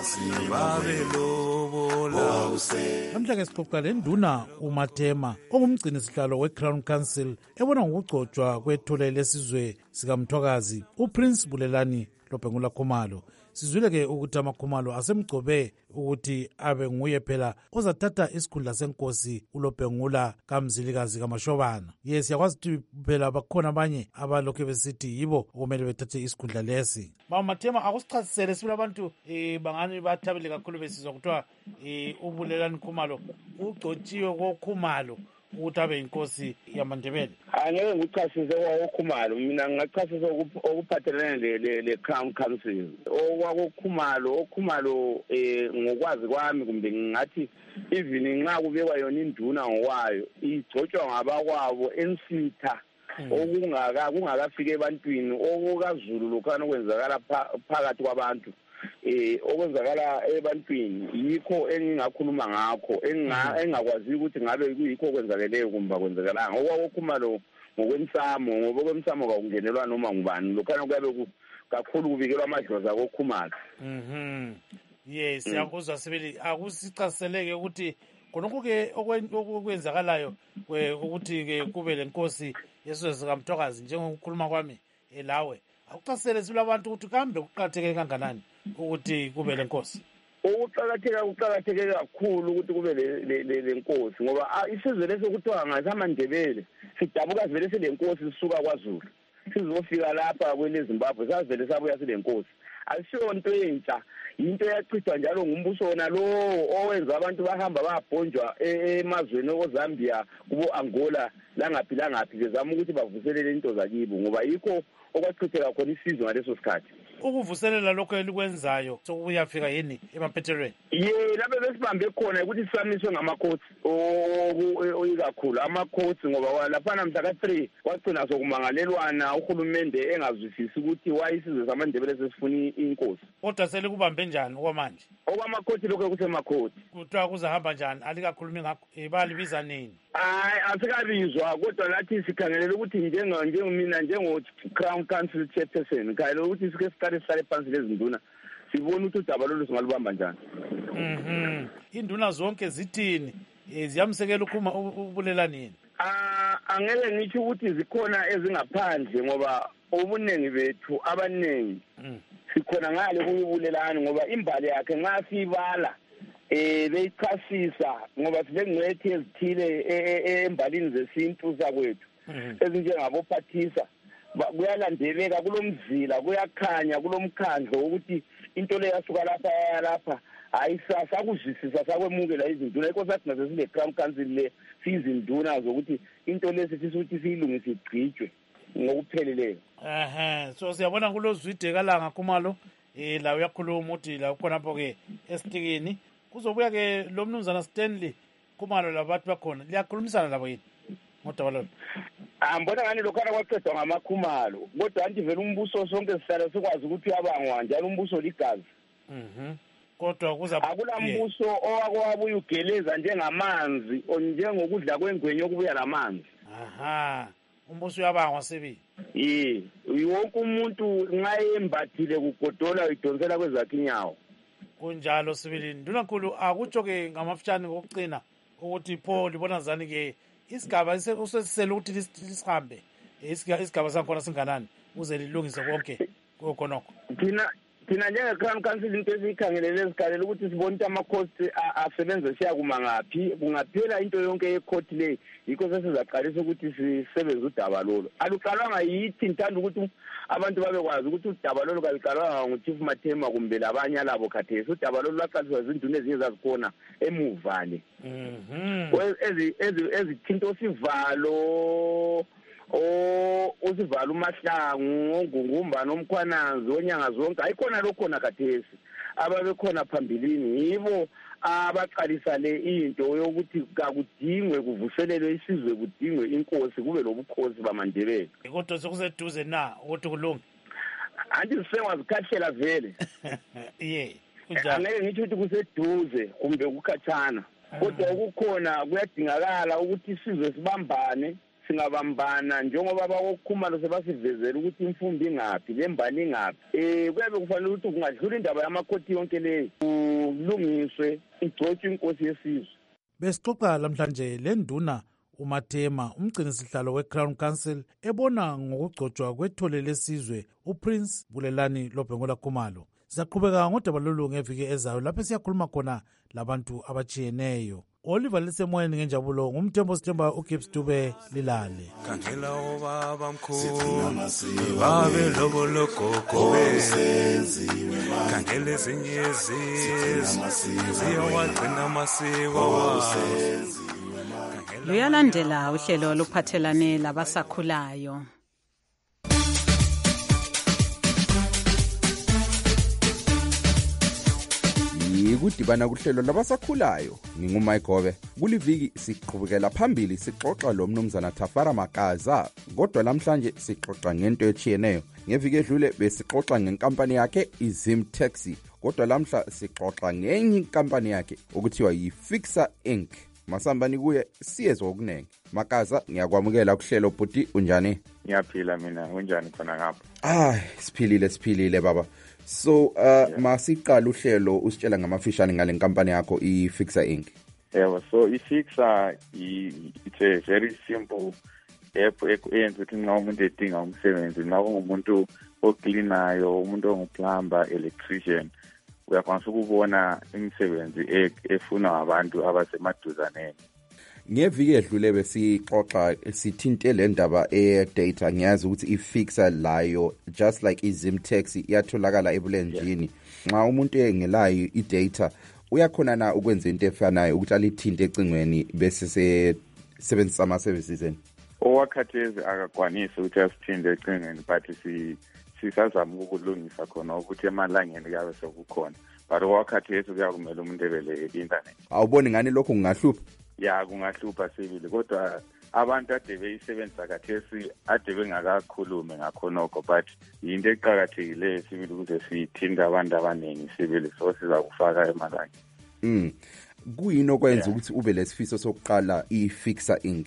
babelobola. Namhla ke sixoxa lenduna uMathema ongumgcini sihlalo weCrown Council ebona ngokugcotshwa kwethole lesizwe sikaMthwakazi uPrince Bulelani Lobhengula Khumalo. Sizwile ke ukuthi amakhumalo asemgcobe ukuthi abe nguye phela ozathatha isikhundla senkosi uLobhengula kaMzilikazi kaMashobana. Yes, siyakwazi ukuthi phela bakhona abanye abalokho besithi yibo okumele bethathe isikhundla lesi. Baba Mathema, akusichasisele sibula abantu bangani bathabile kakhulu besizwa kuthiwa uBulelani Khumalo ugcotshiwe koKhumalo ukuthi abe inkosi yamaNdebele. Angeke ngichasise oKhumalo, mina ngingachasisa okuphathelene le-Crown Council. OkwakoKhumalo ngokwazi kwami kumbe ngingathi even nxa kubekwa yona induna ngokwayo igcotshwa ngabakwabo ensitha kungakafika ebantwini okukaZulu lokhana okwenzakala phakathi kwabantu. Okwenzakala ebantwini yikho engingakhuluma ngakho engakwazi ukuthi ngabe kuyikho okwenzakeleyo kumbe akwenzakalanga. OkwakoKhumalo ngokwemsamo ngoba kwemsamo kakungenelwa noma ngubani lokhana kuyabe kakhulu kubikelwa amadlozi akoKhumalo. Yes, yakuzwa sibili akusichaseleke ukuthi khonokho-ke okwenzakalayo ukuthi ke kube lenkosi yesizwe sikaMthwakazi njengokukhuluma kwami lawe akuchasisele sibili abantu ukuthi kambe kuqakatheke kanganani ukuthi kube lenkosi. Kuqakatheke kakhulu ukuthi kube le nkosi ngoba isizwe lesokuthiwa ngasamandebele sidabuka sivele silenkosi sisuka kwaZulu sizofika lapha kweleZimbabwe sazivele sabuya silenkosi. Asiyo nto entsha, into yachithwa njalo ngumbuso wona lo owenza abantu bahamba babhonjwa emazweni oZambia kubo Angola langaphi bezama ukuthi bavuselele into zakibo ngoba yikho okwachitheka khona isizwe ngaleso sikhathi. Ukuvuselela lokho elikwenzayo sokuyafika yini emaphethelweni? Lapho besibambe khona ukuthi sisamiswe ngamakhosi oyikakhulu amakhosi ngoba laphana mhla ka-3 kwagcina sokumangalelwana uhulumende engazwisisi ukuthi why isizwe samaNdebele sesifuna inkosi. Kodwa selikubambe njani okwamanje? Okwamakhosi lokho kusemakhosi. Kuthiwa kuzahamba njani? Alikakhulumi ngakho balibiza nini? Asikabizwa kodwa lathi sikhangelela ukuthi njengomina njengo-Crown Council chairperson khangelela ukuthi sike sihlale phansi lezinduna sibone ukuthi udaba lolu singalubamba njani. Induna zonke zithini? Ziyamsekela uBulelani yini? Angeke ngisho ukuthi zikhona ezingaphandle ngoba ubuningi bethu abaningi sikhona ngale kuyiBulelani ngoba imbali yakhe nxa siyibala beyichasisa ngoba sibengcwethi ezithile embalini zesintu sakwethu ezinjengabophathisa kuyalandeleka kulomzila kuyakhanya kulomkhandlo ukuthi into le yasuka lapha ayisasakuzwisisa sakwemukela izinduna yikho sathi nazo sile Crown Council le sizinduna zokuthi into lesi sifisa ukuthi siyilungise igcitshwe ngokupheleleyo. So siyabona kulozwide kalanga Khumalo la uyakhuluma uthi la khonapho ke esitikini kuzobuya ke lo mnumzana Stanley Khumalo labantu bakhona liyakhulumisana labo yini ngodaba lo? Ngibona ngani lokhana kwaqedwa ngamaKhumalo kodwa anti vele umbuso sonke sihlala sikwazi ukuthi uyabangwa njalo umbuso ligazi. Kodwa akula mbuso owabuya ugeleza njengamanzi njengokudla kwengwenye okubuya lamanzi. Umbuso uyabangwa sebi. Wonke umuntu nxa embathile kugodola idonsela kwezakhe inyawo. Kunjalo sibili ndunankulu akutsho ke ngamafutshane kokucina ukuthi pho libona zani ke isigaba usesisele ukuthi lisihambe isigaba sankhona singanani uze lilungise konke kokhonokho. thina njenge-Crown Council into esiyikhangelele ezikhalela ukuthi sibone ukuthi ama-cost asebenze siyakuma ngaphi, kungaphela into yonke ye-court le, yikho sesizaqalisa ukuthi sisebenze udaba lolo. Aluqalwanga yithi, ngithanda ukuthi abantu babekwazi ukuthi udaba lolo kaluqalwanga nguChief Mathema kumbe labanye alabo khathesi. Udaba lolo lwaqaliswa zinduna ezinye zazikhona emuva le, ezithinta osivalo usivala uMahlangu, oNgungumbana, oMkhwanazi, onyanga zonke, ayikhona lokhona khathesi. Ababekhona phambilini yibo abaqalisa le into yokuthi kakudingwe kuvuselelwe isizwe, kudingwe inkosi, kube lobukhosi bamaNdebele. Kodwa sekuseduze na ukuthi kulunge? Anti sengwazikhathela vele. Angeke ngithi ukuthi kuseduze kumbe kukhatshana, kodwa ukukhona kuyadingakala ukuthi isizwe sibambane, singabambana njengoba bawokhumalo sebasivezela ukuthi imfundo ingaphi, lembali ingaphi. Kuyabe kufanele ukuthi kungadlula indaba yamakhoti yonke leyo, kulungiswe, igcotshwe inkosi yesizwe. Besixoxa lamhlanje le nduna uMathema, umgcinisihlalo we-Crown Council, ebona ngokugcotshwa kwethole lesizwe uPrince Bulelani Lobhengola Khumalo. Sizaqhubeka ngodaba lolu ngeviki ezayo lapho siyakhuluma khona labantu abatshiyeneyo. Oliver lisemoyeni ngenjabulo, ngumthembo sithemba uGibbs Dube lilale. Khangela obaba mkhulu babe lobo logogo besenziwe manje, khangela ezinye izizwe ziyawagcina amasiko wazo. Luyalandela uhlelo oluphathelane labasakhulayo. Kudibana kuhlelo labasakhulayo, ngingumike Gobe. Kuliviki siqhubekela phambili sixoxa lo mnumzana Thafara Makaza, kodwa namhlanje sixoxa ngento etshiyeneyo. Ngeviki edlule besixoxa ngenkampani yakhe iZim Taxi, kodwa lamhla sixoxa ngenye inkampani yakhe okuthiwa yiFixer Inc. Masambani kuye siyezwa okunenge. Makaza, ngiyakwamukela kuhlelo bhuti, unjani? Ngiyaphila mina, unjani khona ngapha? Siphilile baba. So masiqala uhlelo usitshela ngamafishane ngale nkampani yakho iFixer Inc. So iFixer it's a very simple app eyenza ukuthi nxa umuntu edinga umsebenzi, nxa ungumuntu ocleanayo, umuntu onguplumber, electrician, uyakwanisa ukubona imisebenzi efuna abantu abasemaduzaneni. Ngeviki edlule besixoxa sithinte le ndaba data. Ngiyazi ukuthi iFixer layo just like iZim Taxi iyatholakala ebulenjini. Nxa umuntu engelayo idata uyakhona na ukwenza into efanayo ukuthi alithinte ecingweni bese sebenzisa ama services eni? Owakhathezi akakwanisi ukuthi asithinte ecingweni, but sisazama ukulungisa khona ukuthi emalangeni kuyabe sekukhona, but owakhathezi kuyakumele umuntu ebele e-internet. Awuboni ngani lokho kungahlupha? Ya, kungahlupha sibili, kodwa abantu ade beyisebenzisa kathesi ade bengakakhulume ngakhonokho, but yinto eqakathekileyo sibili ukuze sithinte abantu abaningi sibili, so sizakufaka emalangeni. Kuyini okwenza ukuthi ube lesifiso sokuqala iFixer Inc?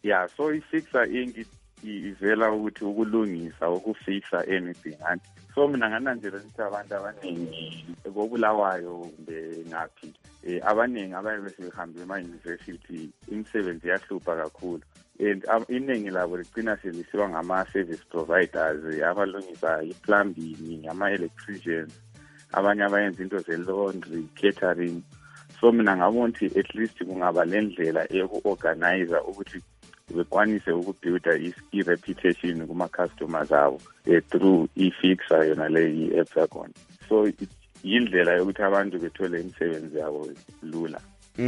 So iFixer Inc ivela ukuthi ukulungisa, ukufixa anything. And so mina ngananjela ukuthi abantu abaningi bobulawayo kumbe ngaphi, abaningi abaye sebehambe ema-university, imisebenzi yahlupha kakhulu, and iningi labo ligcina selisiwa ngama-service providers abalungisa i-plumbing, ama-electricians, abanye abayenza into ze-laundry, catering. So mina ngabona ukuthi at least kungaba lendlela yoku-organizer ukuthi bekwanise ukubuilda i-reputation kuma-customers abo through iFixer yona le i-app yakhona. So yindlela yokuthi abantu bethole imisebenzi yabo lula.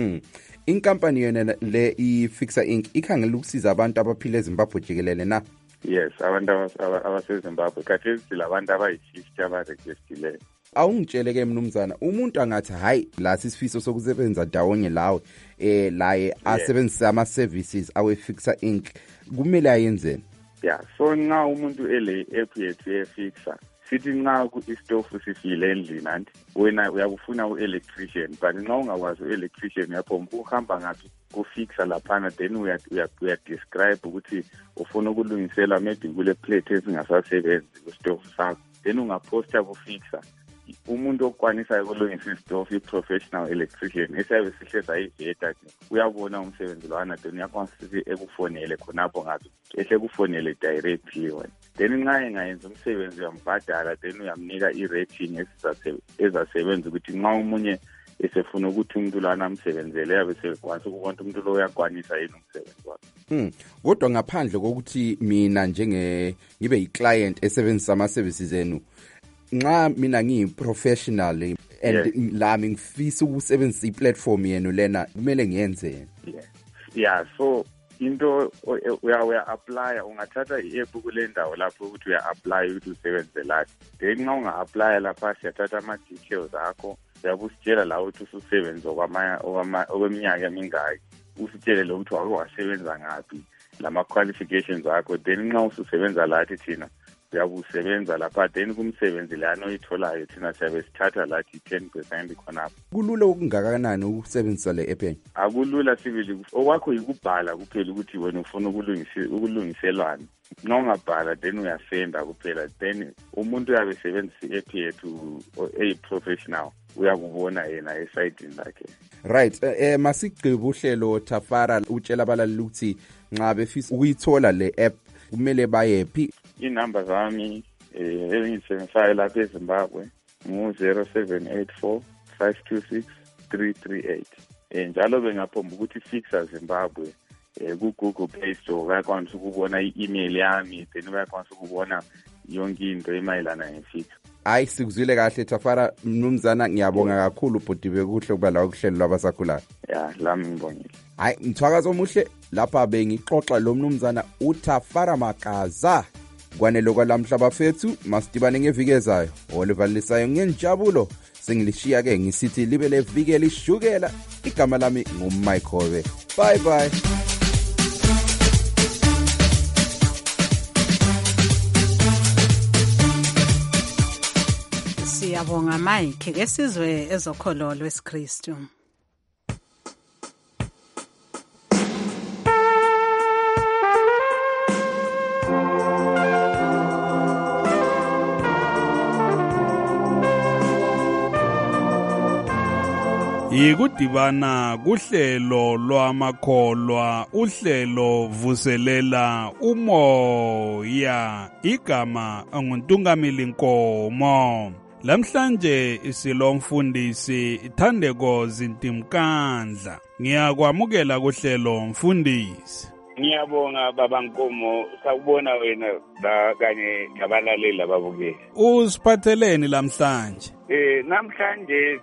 Inkampani yona le iFixer Inc ikhangela ukusiza abantu abaphila eZimbabwe jikelele na? Yes, abantu abaseZimbabwe. Kathesi labantu abayi-50 abaregistileyo. Awungitshele-ke mnumzana, umuntu angathi hayi lasi isifiso sokusebenza ndawonye lawe laye asebenzisa ama-services awe-Fixer Inc, kumele ayenzeni? So nxa umuntu ele app yethu ye-Fixer, sithi nxa istofu sifile endlini, anti wena uyakufuna u-electrician, but nxa ungakwazi u-electrician uyapho uhamba ngaphi ku-Fixer laphana, then uyadescribe ukuthi ufuna ukulungisela maybe kule plate ezingasasebenzi kwistofu sakho, then ungaposta ku-Fixer. Umuntu okwanisayo ukulungisa istofu, i-professional electrician, esiyabe sihle sayiveta, uyabona umsebenzi lwana, then uyakwanisa ukuthi ekufonele khonapho ngathi ehle kufonele directly wena. then nxa engayenza umsebenzi uyambhadala then uyamnika i-rating ezasebenza ukuthi nxa omunye esefuna ukuthi umuntu lana amsebenzele yabe sekwanisa ukubona umuntu lo uyakwanisa yini umsebenzi wakhe. Kodwa ngaphandle kokuthi mina ngibe yi-client esebenzisa ama-services enu, nxa mina ngiyi-professional and lami ngifisa ukusebenzisa i-platform yenu lena kumele ngiyenzeni? Yeah, so into uya-applya, ungathatha i-app kule ndawo lapho ukuthi uya-applya ukuthi usebenze lathi, then nxa unga-applya lapha siyathatha ama-details akho, siyabe usitshela la ukuthi ususebenza okweminyaka emingaki, usitshele lo ukuthi wake wasebenza ngaphi, lama-qualifications akho, then nxa ususebenza lathi thina uyabe usebenza lapha, then kumsebenzi lana oyitholayo thina siyabe sithatha lathi 10% khonapho. Kulula okungakanani ukusebenzisa le app yenu? Akulula sibili, okwakho yikubhala kuphela ukuthi wena ufuna ukulungiselwani. Nxa ungabhala then uyasenda kuphela, then umuntu uyabe sebenzisa i-app yethu eyi-professional uyakubona yena esayidini lakhe. Right, masigqibe uhlelo Thafara utshela abalaleli ukuthi nxa befisa ukuyithola le app kumele bayephi? Inamba zami engizisebenzisayo lapha eZimbabwe ngu-0784 526 338. Njalo bengaphomba ukuthi Fixa Zimbabwe ku-Google Play Store bayakwanisa ukubona i-email yami, then bayakwanisa ukubona yonke into emayelana ngefixa. Hayi, sikuzwile kahle Thafara mnumzana, ngiyabonga kakhulu ubhudiwe kuhle kuba la ukuhlelo lwabasakhulayo. Ya, lami ngibongile. Hayi, mthwakazo omuhle lapha bengixoxa lo mnumzana uThafara Makaza. Kwanele kwalamhla bafethu, masidibane ngeviki ezayo. Olivalisayo ngenjabulo sengilishiya ke ngisithi libe leviki elishukela. Igama lami nguMike. Bye bye. Siyabonga Mike, ke sizwe ezokholo lwesiKristu. Yikudibana kuhlelo lwamakholwa, uhlelo vuselela umoya. Igama nguNtungamili Nkomo. Lamhlanje silomfundisi Thandeko Zintimkandla. Ngiyakwamukela kuhlelo mfundisi. Ngiyabonga baba Nkomo, sakubona wena kanye labalaleli ababukeli. Usiphatheleni lamhlanje? Namhlanje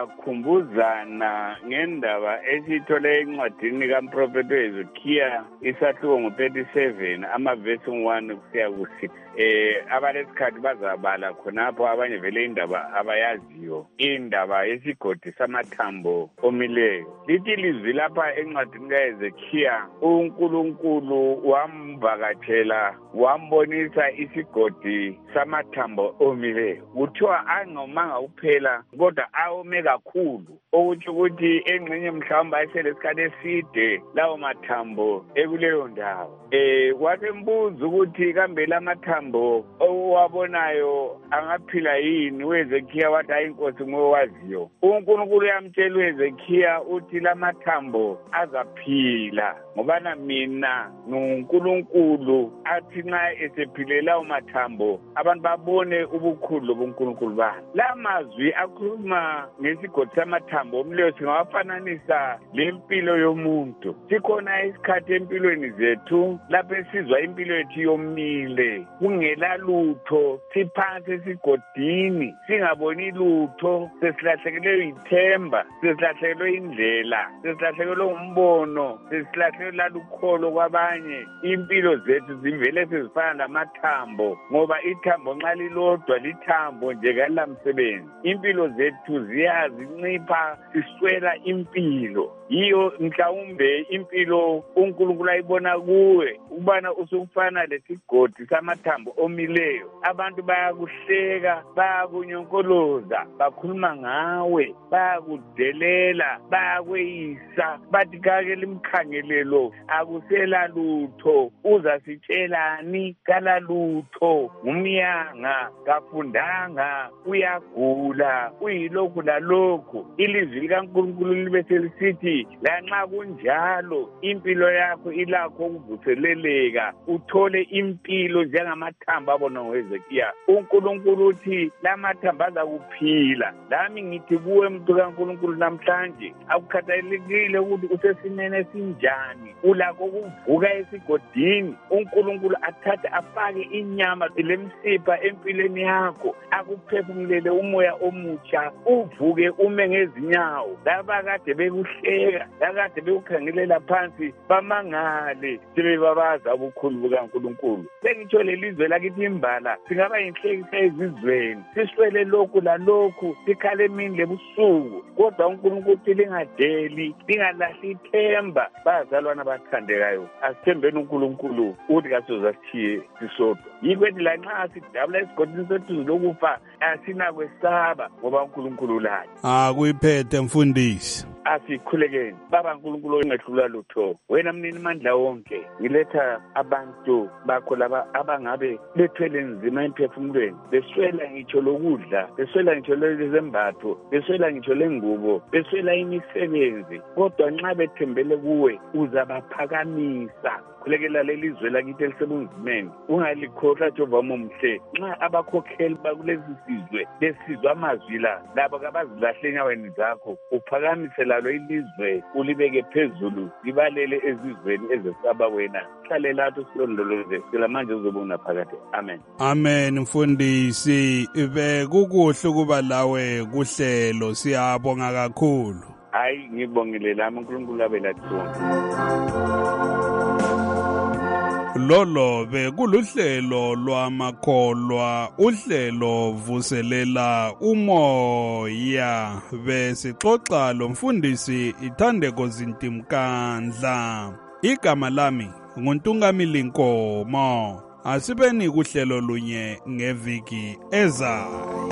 sizakhumbuzana ngendaba esithole encwadini kaMprofeti Hezekiya isahluko ngo-37 amavesi 1 kusiya ku-6. Abalesikhathi bazabala khonapho, abanye vele indaba abayaziyo, indaba yesigodi samathambo omileyo. Lithi lizwi lapha encwadini kaHezekiya, uNkulunkulu wamvakatshela wambonisa isigodi samathambo omileyo. Kuthiwa angomanga uphela kodwa awome kakhulu, okuthi ukuthi engxenye mhlawumbe ayeselesikhathi eside lawo mathambo ekuleyo ndawo. Wasembuza ukuthi kambe la mathambo owabonayo angaphila yini? uHezekiya wathi hayi Nkosi ngowaziyo. uNkulunkulu yamtshela uHezekiya uthi la mathambo azaphila ngobana mina nguNkulunkulu athi nxa esephile lawo mathambo abantu babone ubukhulu boNkulunkulu bakhe. La mazwi akhuluma ngesigodi samathambo omleyo singawafananisa lempilo yomuntu. Sikhona isikhathi empilweni zethu lapho esizwa impilo yethu yomile, kungela lutho, siphansi esigodini, singaboni lutho, sesilahlekelwe yithemba, sesilahlekelwe indlela, sesilahlekelwe umbono, sesilahlekelwe lalukholo kwabanye. Impilo zethu zivele sezifana lamathambo, ngoba ithambo nxa lilodwa lithambo nje kalamsebenzi. Impilo zethu ziyazincipha, siswela impilo. Yiyo mhlawumbe impilo uNkulunkulu ayibona kuwe ukubana usukufana lesigodi samathambo omileyo. Abantu bayakuhleka, bayakunyonkoloza, bakhuluma ngawe, bayakudelela, bayakweyisa, bathi kake limkhangelelo impilo akusela lutho uzasitshelani kala lutho ngumyanga kafundanga uyagula uyilokhu lalokhu ilizwi likaNkulunkulu libe selisithi lanxa kunjalo impilo yakho ilakho ukuvuseleleka uthole impilo njengamathambo abona ngoHezekiya uNkulunkulu uthi lamathambo azakuphila lami ngithi kuwe muntu kaNkulunkulu namhlanje akukhathalekile ukuthi usesimene sinjani ulakho ukuvuka esigodini uNkulunkulu athathe afake inyama lemsipha empilweni yakho akuphefumulele umoya omutsha uvuke ume ngezinyawo laba kade bekuhleka lakade bekukhangelela phansi bamangale sebebabaza ubukhulu bukaNkulunkulu sengitsho lelizwe lakithi imbala singaba yinhlekisa ezizweni siswele lokhu lalokhu sikhale emini lebusuku kodwa uNkulunkulu uthi lingadeli lingalahli ithemba bazalwana bathandekayo asithembeni uNkulunkulu uthi kasizasithiye sisodwa yikwethi lanxa sidabula esigodini sethu lokufa asinakwesaba ngoba uNkulunkulu lathi akuyiphethe mfundisi asikhulekeni baba uNkulunkulu ongehlula lutho wena mnini mandla wonke ngiletha abantu bakho laba abangabe bethwele nzima emphefumulweni beswela ngitsho lokudla beswela ngitsho lezembatho beswela ngitsho lengubo beswela imisebenzi kodwa nxa bethembele kuwe uzabaphakamisa khulekela lelizwe lakithi elisebunzimeni ungalikhohlwa Jehova omhle nxa abakhokheli bakulezi sizwe besizwa amazwi la labo kabazilahle enyaweni zakho uphakamise lalo ilizwe ulibeke phezulu libalele ezizweni ezesaba wena hlale lathi silondoloze sila manje uzobona phakathi amen amen mfundisi bekukuhle ukuba lawe kuhlelo siyabonga kakhulu hayi ngibongile lami uNkulunkulu abelathunga lolo bekuluhlelo lwamakholwa uhlelo vuselela umoya besixoxa lomfundisi Ithandeko Zintimkandla igama lami nguNtungamili Nkomo asibeni kuhlelo lunye ngeviki ezayo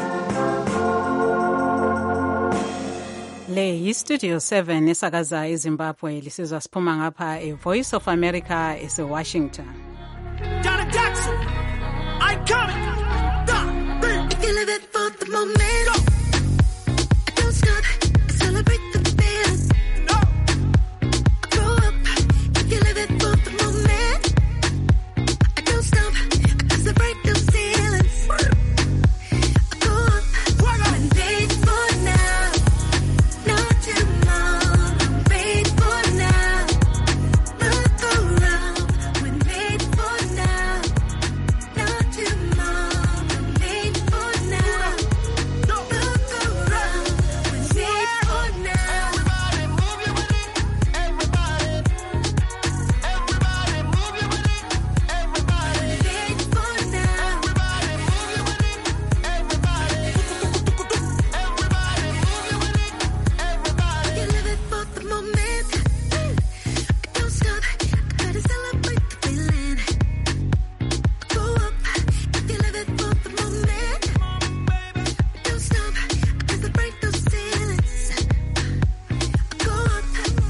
Le yi-Studio 7 esakaza eZimbabwe lisizwa siphuma ngapha eVoice of America ese-Washington. Johnny Jackson, I coming. If you live it for the moment, go. Don't stop, celebrate the feeling. No. Grow up, if you live it for the moment. Don't stop, celebrate the feelings. Grow up, when made for now. Not tomorrow, made for now. Look around, when made for now. Not tomorrow, made for now. Look around, when made for now. Everybody move your body, everybody. Everybody move your body, everybody. Made for now. Everybody move your body, everybody. Everybody move your body, everybody. You live it for the moment. Don't stop, gotta celebrate the feeling. Go up, if you live it for the moment. Don't stop, celebrate those feelings. Go up.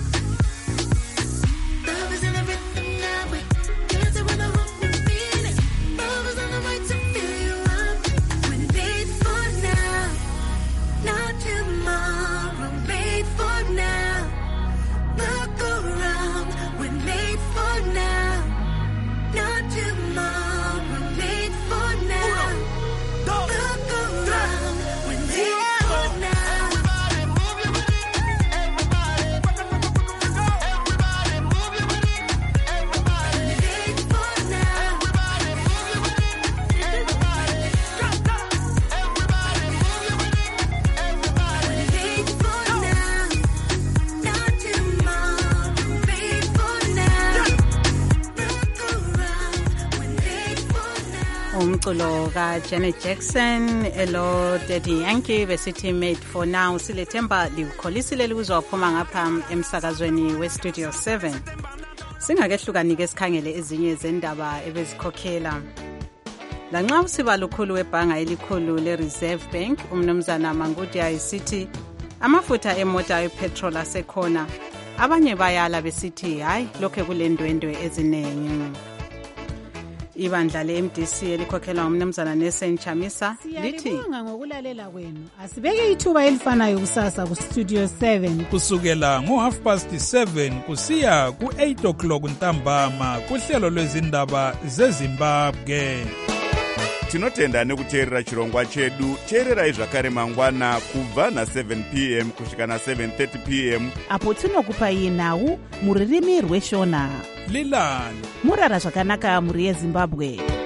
Love is in everything that we dancing with a hope we're feeling. Love is on the way to fill you up. When made for now, not tomorrow, made for now. Look around, we're made for now, not tomorrow, made for now. Look around, we're made for now. Everybody move your body, everybody. Everybody move your body, everybody. Made for now. Everybody move your body, everybody. Everybody move your body, everybody. Made for now, not tomorrow, made for now. Look around, we're made for now. Umculo kaJanet Jackson elo Daddy Yankee besithi made for now silethemba likholisile likuzwa phuma ngapha emsakazweni weStudio 7 singakehlukanike sikhangele ezinye zendaba ebezikhokhela lanxa usiba lukhulu webhanga elikhulu leReserve Bank umnumzana Mangudi ayisithi amafutha emota epetrol asekhona abanye bayala besithi hayi lokho kulendwendwe eziningi. Ibandla le-MDC elikhokhelwa ngumnumzana Nelson Chamisa lithi siyalibonga ngokulalela kwenu. Asibeke ithuba elifanayo kusasa ku-Studio 7 kusukela ngo-7:30 kusiya ku-8 o'clock ntambama kuhlelo lwezindaba zeZimbabwe. tinotenda nekuteerera chirongwa chedu. teererai zvakare mangwana kubva na7 p.m. kusvika na7:30 p.m. apo tinokupai nhau muririmi rweshona lilani murara zvakanaka muri yeZimbabwe.